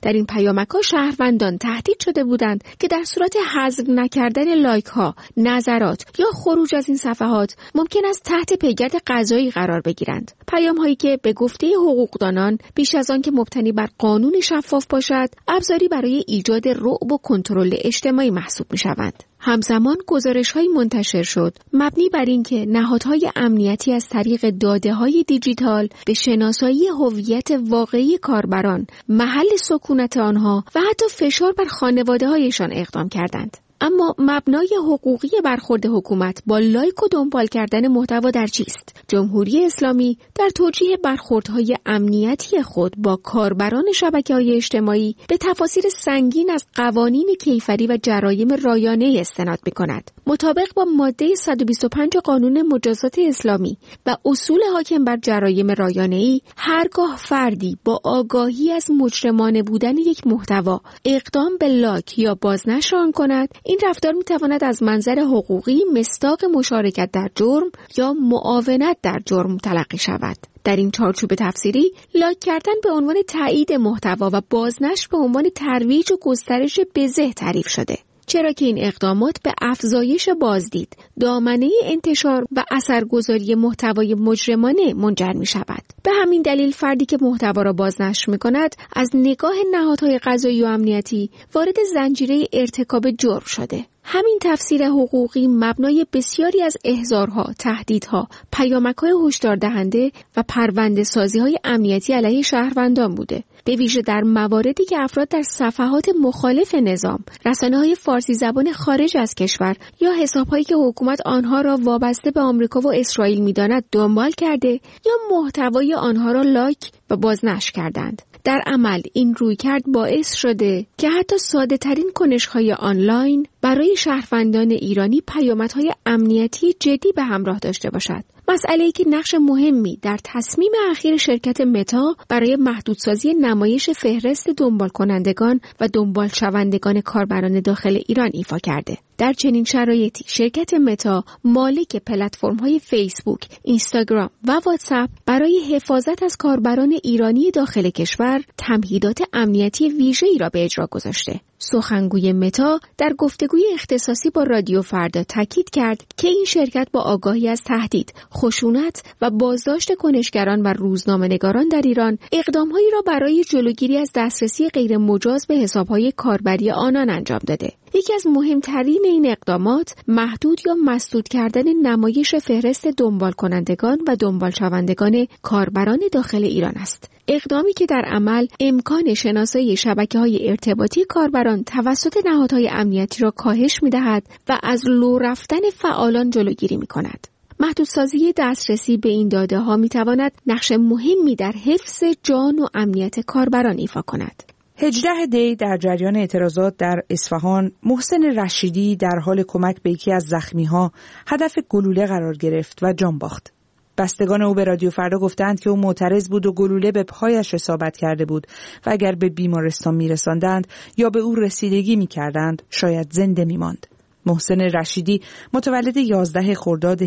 در این پیامک‌ها شهروندان تهدید شده بودند که در صورت حذف نکردن لایک‌ها، نظرات یا خروج از این صفحات ممکن است تحت پیگرد قضایی قرار بگیرند. پیام‌هایی که به گفته حقوقدانان بیش از آن که مبتنی بر قانون شفاف باشد، ابزاری برای ایجاد رعب و کنترل اجتماعی محسوب می‌شوند. همزمان گزارش‌هایی منتشر شد مبنی بر اینکه نهادهای امنیتی از طریق داده‌های دیجیتال به شناسایی هویت واقعی کاربران، محل سکونت آنها و حتی فشار بر خانواده‌هایشان اقدام کردند. اما مبنای حقوقی برخورد حکومت با لایک و دنبال کردن محتوا در چیست؟ جمهوری اسلامی در توجیه برخوردهای امنیتی خود با کاربران شبکه‌های اجتماعی به تفاسیر سنگین از قوانین کیفری و جرایم رایانه استناد می‌کند. مطابق با ماده 125 قانون مجازات اسلامی و اصول حاکم بر جرایم رایانه‌ای، هرگاه فردی با آگاهی از مجرمانه بودن یک محتوا اقدام به لایک یا بازنشر آن کند، این رفتار می‌تواند از منظر حقوقی مصداق مشارکت در جرم یا معاونت در جرم تلقی شود. در این چارچوب تفسیری، لایک کردن به عنوان تایید محتوا و بازنشر به عنوان ترویج و گسترش بزه تعریف شده. چرا که این اقدامات به افزایش بازدید، دامنه انتشار و اثرگذاری محتوای مجرمانه منجر می شود. به همین دلیل فردی که محتوا را بازنشر می کند از نگاه نهادهای قضایی و امنیتی وارد زنجیره ارتکاب جرم شده. همین تفسیر حقوقی مبنای بسیاری از احضارها، تهدیدها، پیامک‌های هشدار دهنده و پرونده‌سازی‌های امنیتی علیه شهروندان بوده. به ویژه در مواردی که افراد در صفحات مخالف نظام، رسانه‌های فارسی زبان خارج از کشور یا حساب‌هایی که حکومت آنها را وابسته به آمریکا و اسرائیل می‌داند دنبال کرده یا محتوای آنها را لایک و بازنشر کردند. در عمل این رویکرد باعث شده که حتی ساده‌ترین کنش‌های آنلاین برای شهروندان ایرانی پیامدهای امنیتی جدی به همراه داشته باشد. مسئله‌ای که نقش مهمی در تصمیم اخیر شرکت متا برای محدودسازی نمایش فهرست دنبال کنندگان و دنبال شوندگان کاربران داخل ایران ایفا کرده. در چنین شرایطی شرکت متا مالک پلتفرم‌های فیسبوک، اینستاگرام و واتساپ برای حفاظت از کاربران ایرانی داخل کشور تمهیدات امنیتی ویژه‌ای را به اجرا گذاشته. سخنگوی متا در گفتگوی اختصاصی با رادیو فردا تاکید کرد که این شرکت با آگاهی از تهدید، خشونت و بازداشت کنشگران و روزنامه‌نگاران در ایران اقدام‌هایی را برای جلوگیری از دسترسی غیر مجاز به حساب‌های کاربری آنان انجام داده. یکی از مهمترین این اقدامات محدود یا مسدود کردن نمایش فهرست دنبال کنندگان و دنبال شوندگان کاربران داخل ایران است. اقدامی که در عمل امکان شناسایی شبکه‌های ارتباطی کاربران توسط نهادهای امنیتی را کاهش می‌دهد و از لو رفتن فعالان جلوگیری می‌کند. محدودسازی دسترسی به این داده‌ها می‌تواند نقش مهمی در حفظ جان و امنیت کاربران ایفا کند. 18 دی در جریان اعتراضات در اصفهان، محسن رشیدی در حال کمک به یکی از زخمی‌ها هدف گلوله قرار گرفت و جان باخت. بستگان او به رادیو فردا گفتند که او معترض بود و گلوله به پایش اصابت کرده بود و اگر به بیمارستان می‌رساندند یا به او رسیدگی می‌کردند شاید زنده می‌ماند. محسن رشیدی متولد 11 خرداد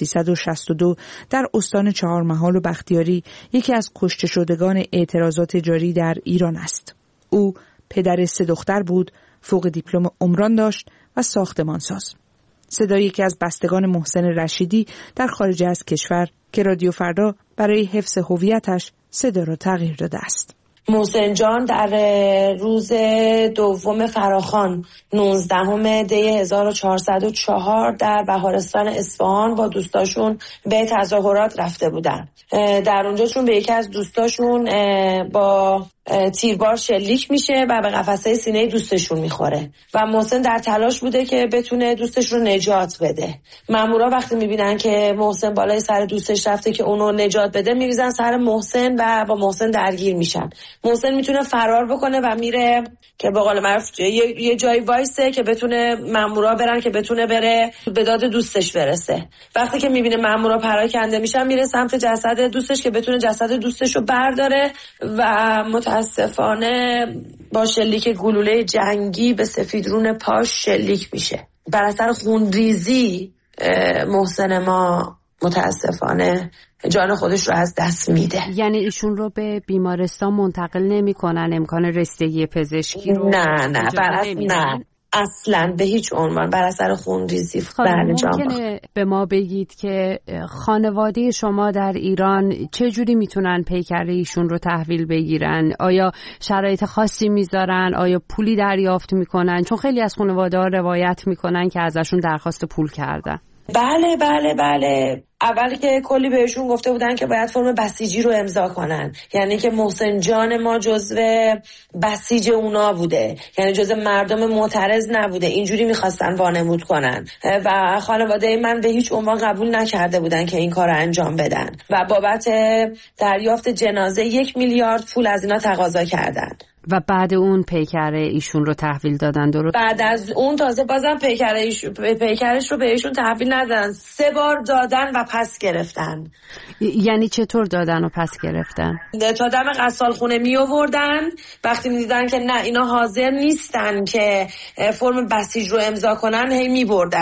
1362 در استان چهارمحال و بختیاری یکی از کشته شدگان اعتراضات جاری در ایران است. او پدر 3 دختر بود، فوق دیپلم عمران داشت و ساختمانساز. صدای یکی از بستگان محسن رشیدی در خارج از کشور که رادیو فردا برای حفظ هویتش صدا را تغییر داده است. محسن جان در روز دوم فراخوان 19 دی 1404 در بهارستان اصفهان با دوستاشون به تظاهرات رفته بودن. در اونجا چون به یکی از دوستاشون با تیربار شلیک میشه و به قفسه سینه دوستشون میخوره و محسن در تلاش بوده که بتونه دوستش رو نجات بده. مامورا وقتی میبینن که محسن بالای سر دوستش رفته که اونو نجات بده میریزن سر محسن و با محسن درگیر میشن. محسن میتونه فرار بکنه و میره که به قول معروف یه جایی وایسه که بتونه مامورا برن که بتونه بره به داد دوستش برسه. وقتی که میبینه مامورا پراکنده میشن میره سمت جسد دوستش که بتونه جسد دوستش رو برداره و متاسفانه با شلیک گلوله جنگی به سفیدرون پاش شلیک میشه. بر اثر خونریزی محسن ما متاسفانه جان خودش رو از دست میده. یعنی ایشون رو به بیمارستان منتقل نمی‌کنن، امکان رسیدگی پزشکی رو نه اصلا به هیچ عنوان بر اثر خونریزی. ممکنه به ما بگید که خانواده شما در ایران چه جوری میتونن پیکر ایشون رو تحویل بگیرن؟ آیا شرایط خاصی میذارن؟ آیا پولی دریافت میکنن؟ چون خیلی از خانواده‌ها روایت میکنن که ازشون درخواست پول کردن. بله. اولی که کلی بهشون گفته بودن که باید فرم بسیجی رو امضا کنن، یعنی که محسن جان ما جزو بسیج اونا بوده، یعنی جزو مردم معترض نبوده. اینجوری میخواستن وانمود کنن و خانواده من به هیچ عنوان قبول نکرده بودن که این کار رو انجام بدن و بابت دریافت جنازه 1 میلیارد پول از اینا تقاضا کردن. و بعد اون پیکر ایشون رو تحویل دادن. درست؟ بعد از اون تازه بازم پیکرش رو بهشون تحویل ندادن، 3 بار دادن و پس گرفتن. یعنی چطور دادن و پس گرفتن؟ تا دم غسال خونه می آوردن، وقتی می دیدن که نه اینا حاضر نیستن که فرم بسیج رو امضا کنن، هی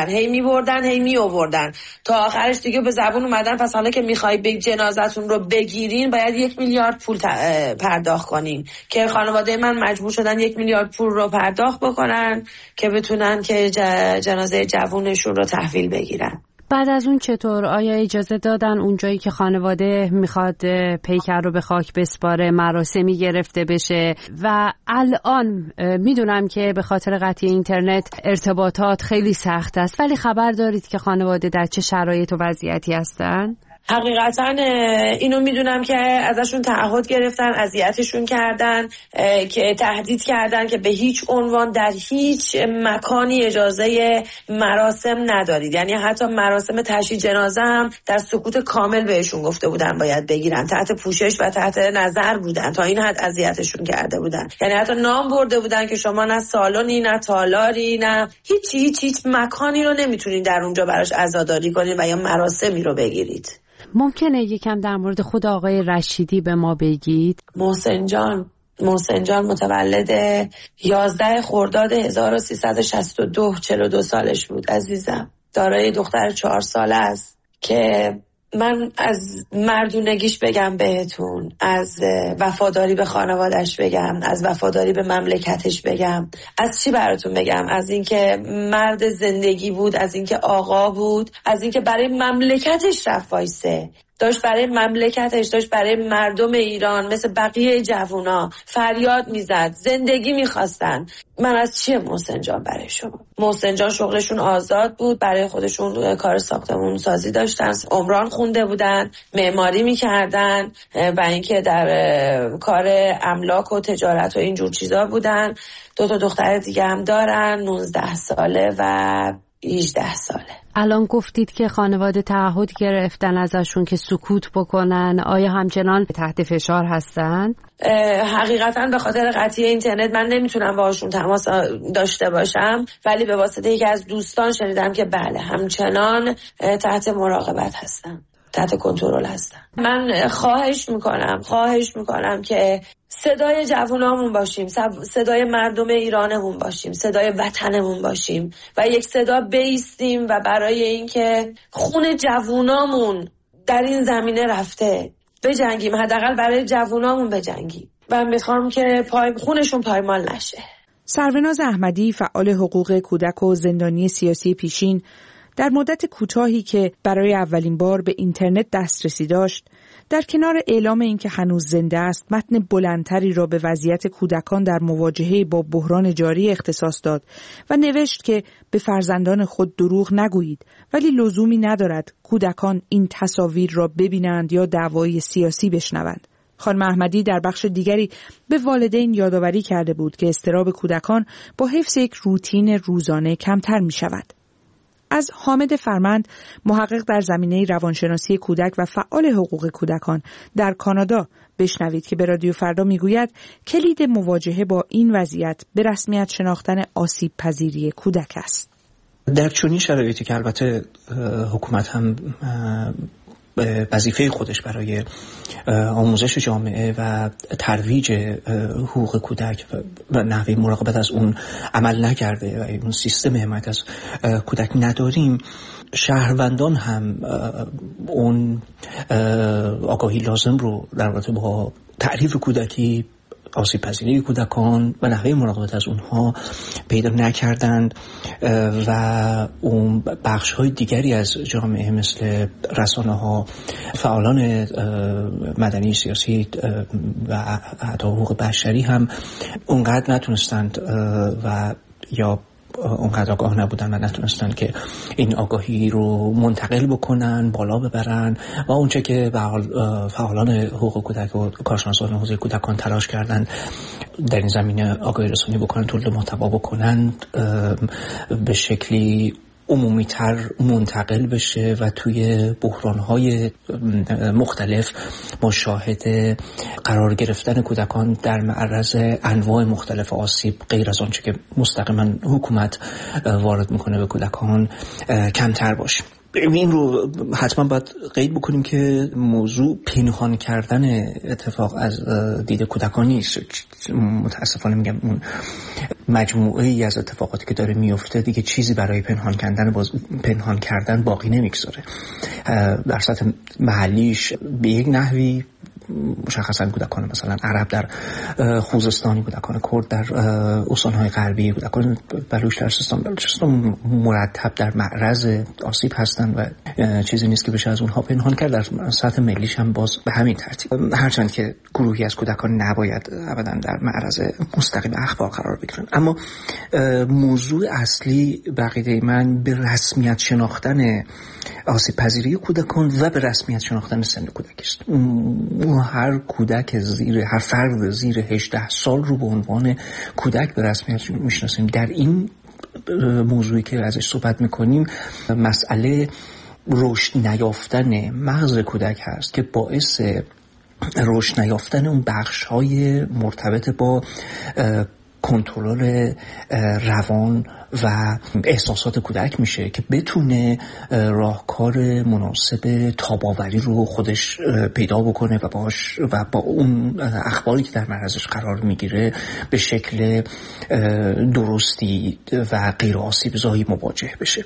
می آوردن تا آخرش دیگه به زبون اومدن پس حالا که میخوای به جنازتون رو بگیرین باید 1 میلیارد پول پرداخت کنین، که خانواده من مجبور شدن 1 میلیارد پول رو پرداخت بکنن که بتونن که جنازه جوونشون رو تحویل بگیرن. بعد از اون چطور؟ آیا اجازه دادن اونجایی که خانواده میخواد پیکر رو به خاک بسپاره مراسمی گرفته بشه؟ و الان میدونم که به خاطر قطعی اینترنت ارتباطات خیلی سخت است، ولی خبر دارید که خانواده در چه شرایط و وضعیتی هستن؟ حقیقتا اینو میدونم که ازشون تعهد گرفتن، اذیتشون کردن، که تهدید کردن که به هیچ عنوان در هیچ مکانی اجازه مراسم ندارید. یعنی حتی مراسم تشییع جنازه هم در سکوت کامل بهشون گفته بودن باید بگیرن، تحت پوشش و تحت نظر بودن، تا این حد اذیتشون کرده بودن. یعنی حتی نام برده بودن که شما نه سالونی نه تالاری نه هیچ مکانی رو نمیتونید در اونجا براش عزاداری کنید و یا مراسمی رو بگیرید. ممکنه یکم در مورد خود آقای رشیدی به ما بگید؟ محسن جان متولد 11 خرداد 1362 42 سالش بود عزیزم. دارای دختر 4 ساله است که من از مردونگیش بگم بهتون، از وفاداری به خانوادش بگم، از وفاداری به مملکتش بگم، از چی براتون بگم؟ از اینکه مرد زندگی بود، از اینکه آقا بود، از اینکه برای مملکتش رفت وایسه، داشت برای مملکتش، داشت برای مردم ایران مثل بقیه جوونا فریاد میزد، زندگی میخواستن. من از چیه محسن جان برای شما؟ محسن جان شغلشون آزاد بود، برای خودشون کار ساختمون سازی داشتن، عمران خونده بودن، معماری میکردن و اینکه در کار املاک و تجارت و اینجور چیزا بودن. 2 دختر دیگه هم دارن، 19 ساله و 18 ساله. الان گفتید که خانواده تعهد گرفتن ازشون که سکوت بکنن، آیا همچنان تحت فشار هستن؟ حقیقتا به خاطر قطعی اینترنت من نمیتونم باهاشون تماس داشته باشم، ولی به واسطه یکی از دوستان شنیدم که بله همچنان تحت مراقبت هستن، تحت کنترل هستن. من خواهش میکنم که صدای جوانامون باشیم، صدای مردم ایرانمون باشیم، صدای وطنمون باشیم و یک صدا بایستیم و برای اینکه خون جوانامون در این زمینه رفته بجنگیم، حداقل برای جوانامون بجنگیم و میخوام که خونشون پایمال نشه. سروناز احمدی، فعال حقوق کودک و زندانی سیاسی پیشین، در مدت کوتاهی که برای اولین بار به اینترنت دسترسی داشت، در کنار اعلام اینکه هنوز زنده است، متن بلندتری را به وضعیت کودکان در مواجهه با بحران جاری اختصاص داد و نوشت که به فرزندان خود دروغ نگویید، ولی لزومی ندارد کودکان این تصاویر را ببینند یا دعوای سیاسی بشنوند. خانم احمدی در بخش دیگری به والدین یادآوری کرده بود که اضطراب کودکان با حفظ یک روتین روزانه کمتر می شود. از حامد فرمند، محقق در زمینه روانشناسی کودک و فعال حقوق کودکان در کانادا، بشنوید که به رادیو فردا میگوید کلید مواجهه با این وضعیت به رسمیت شناختن آسیب پذیری کودک است. در چنین شرایطی که البته حکومت هم وظیفه خودش برای آموزش جامعه و ترویج حقوق کودک و نحوه مراقبت از اون عمل نکرده و اون سیستم حمایت از کودک نداریم، شهروندان هم اون آگاهی لازم رو در رابطه با تعریف کودکی، آسیب پذیری کودکان و نحوه مراقبت از اونها پیدا نکردند و اون بخش های دیگری از جامعه مثل رسانه ها، فعالان مدنی، سیاسی و حتی حقوق بشری هم اونقدر نتونستند و یا اونقدر آگاه نبودن و نتونستن که این آگاهی رو منتقل بکنن، بالا ببرن و اونچه که فعالان حقوق کودک و کارشناسان حوزه کودکان تلاش کردن در این زمینه آگاهی رسانی بکنن، تولید محتوا بکنن، به شکلی عمومی‌تر منتقل بشه و توی بحران‌های مختلف ما شاهد قرار گرفتن کودکان در معرض انواع مختلف آسیب غیر از آنچه که مستقیما حکومت وارد میکنه به کودکان کمتر باشه. این رو حتما باید قید بکنیم که موضوع پنهان کردن اتفاق از دید کودکان نیست. متاسفانه میگم اون مجموعه ای از اتفاقاتی که داره میفته دیگه چیزی برای پنهان کردن باقی نمیگذاره. در سطح محلیش به یک نحوی مشخصا کودکان مثلا عرب در خوزستانی، کودکان کرد در استان‌های غربی، کودکان بلوچ در سیستان بلوچستان مرتب در معرض آسیب هستند و چیزی نیست که بشه از اونها پنهان کرد. در سطح ملیش هم باز به همین ترتیب، هرچند که گروهی از کودکان نباید ابدا در معرض مستقیم اخبار قرار بگیرن. اما موضوع اصلی بقیده من به رسمیت شناختن آسیب پذیری کودکان و به رسمیت شناختن سن کودکی است. هر کودک هر فرد زیر 18 سال رو به عنوان کودک به رسمیت میشناسیم. در این موضوعی که ازش صحبت میکنیم مسئله رشد نیافتن مغز کودک هست که باعث رشد نیافتن اون بخش‌های مرتبط با کنترل روان و احساسات کودک میشه که بتونه راهکار مناسب تاب‌آوری رو خودش پیدا بکنه و با اون اخباری که در معرضش قرار میگیره به شکل درستی و غیر آسیب زایی مواجه بشه.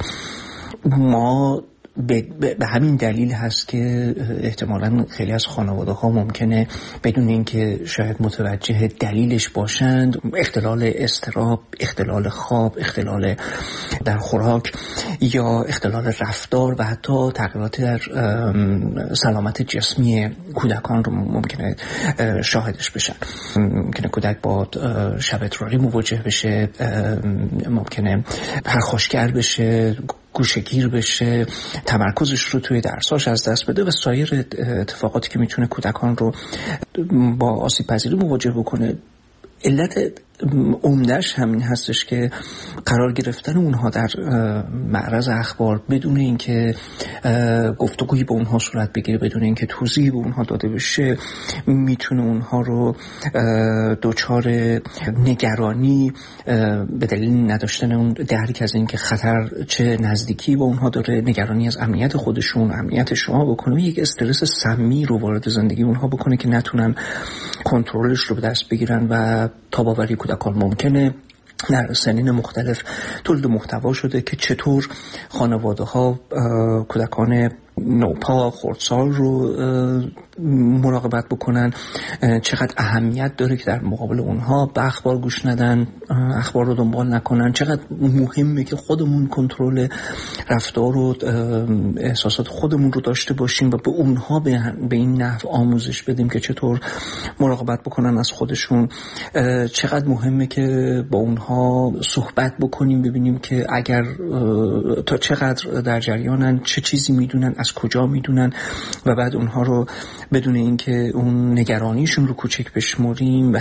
ما به همین دلیل هست که احتمالاً خیلی از خانواده ها ممکنه بدون اینکه شاید متوجه دلیلش باشند، اختلال اضطراب، اختلال خواب، اختلال در خوراک یا اختلال رفتار و حتی تغییراتی در سلامت جسمی کودکان رو ممکنه شاهدش بشن. ممکنه کودک با شب اضطراری مواجه بشه، ممکنه پرخاشگر بشه، گوشه‌گیر بشه، تمرکزش رو توی درساش از دست بده و سایر اتفاقاتی که میتونه کودکان رو با آسیب پذیری مواجه بکنه. علت عمده‌اش همین هستش که قرار گرفتن اونها در معرض اخبار بدون اینکه گفتگویی با اونها صورت بگیره، بدون اینکه توضیحی به اونها داده بشه، میتونه اونها رو دچار نگرانی به دلیل نداشتن اون درک از اینکه خطر چه نزدیکی با اونها داره، نگرانی از امنیت خودشون، امنیت شما بکنه، یک استرس سمی رو وارد زندگی اونها بکنه که نتونن کنترلش رو به دست بگیرن و تاب‌آوری کودکان ممکنه. در سنین مختلف تولید محتوا شده که چطور خانواده ها کودکان نوپا خردسال رو مراقبت بکنن، چقدر اهمیت داره که در مقابل اونها به اخبار گوش ندن، اخبار رو دنبال نکنن، چقدر مهمه که خودمون کنترل رفتار و احساسات خودمون رو داشته باشیم و به اونها به این نحو آموزش بدیم که چطور مراقبت بکنن از خودشون. چقدر مهمه که با اونها صحبت بکنیم، ببینیم که اگر تا چقدر در جریانن، چه چیزی میدونن، از کجا میدونن و بعد اونها رو بدون اینکه اون نگرانیشون رو کوچک بشمریم و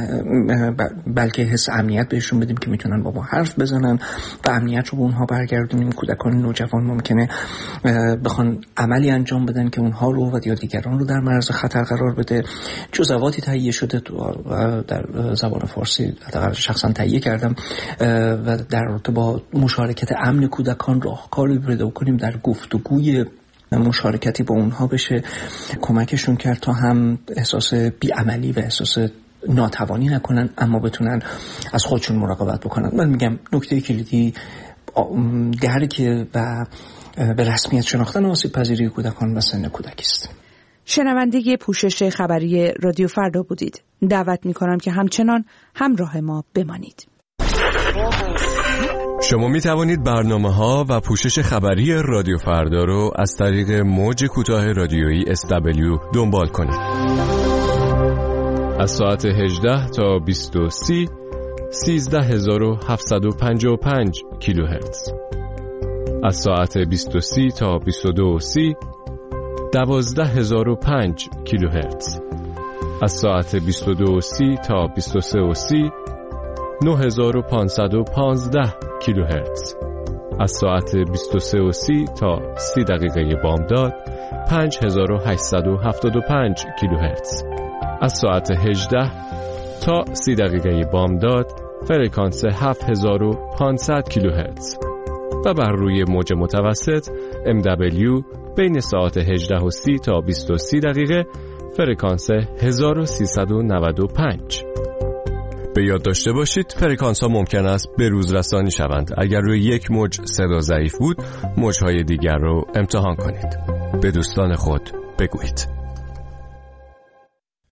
بلکه حس امنیت بهشون بدیم که میتونن با ما حرف بزنن و امنیت رو به اونها برگردونیم. کودکان نوجوان ممکنه بخوان عملی انجام بدن که اونها رو و یا دیگران رو در معرض خطر قرار بده. جزواتی تهیه شده در زبان فارسی، شخصا تهیه کردم و در رابطه با مشارکت امن کودکان راهکاری پیدا کنیم در گفتگوی مشارکتی با اونها بشه، کمکشون کرد تا هم احساس بیعملی و احساس ناتوانی نکنن اما بتونن از خودشون مراقبت بکنن. من میگم نکته کلیدی درک و به رسمیت شناختن آسیب پذیری کودکان و سن کودکی است. شنونده پوشش خبری رادیو فردا بودید. دعوت می‌کنم که همچنان همراه ما بمانید. شما می توانید برنامه‌ها و پوشش خبری رادیو فردا رو از طریق موج کوتاه رادیویی SW دنبال کنید. از ساعت 18 تا 20:30 13755 کیلوهرتز. از ساعت 20:30 تا 22:30 12005 کیلوهرتز. از ساعت 22:30 تا 23:30 9515 کیلوهرتز. از ساعت 23:30 تا 30 دقیقه بامداد 5875 کیلوهرتز. از ساعت 18 تا 30 دقیقه بامداد فرکانس 7500 کیلوهرتز و بر روی موج متوسط MW بین ساعت 18:30 تا 20:30 دقیقه فرکانس 1395. به یاد داشته باشید فرکانس ها ممکن است به روز رسانی شوند. اگر روی یک موج صدا ضعیف بود، موج‌های دیگر رو امتحان کنید. به دوستان خود بگویید.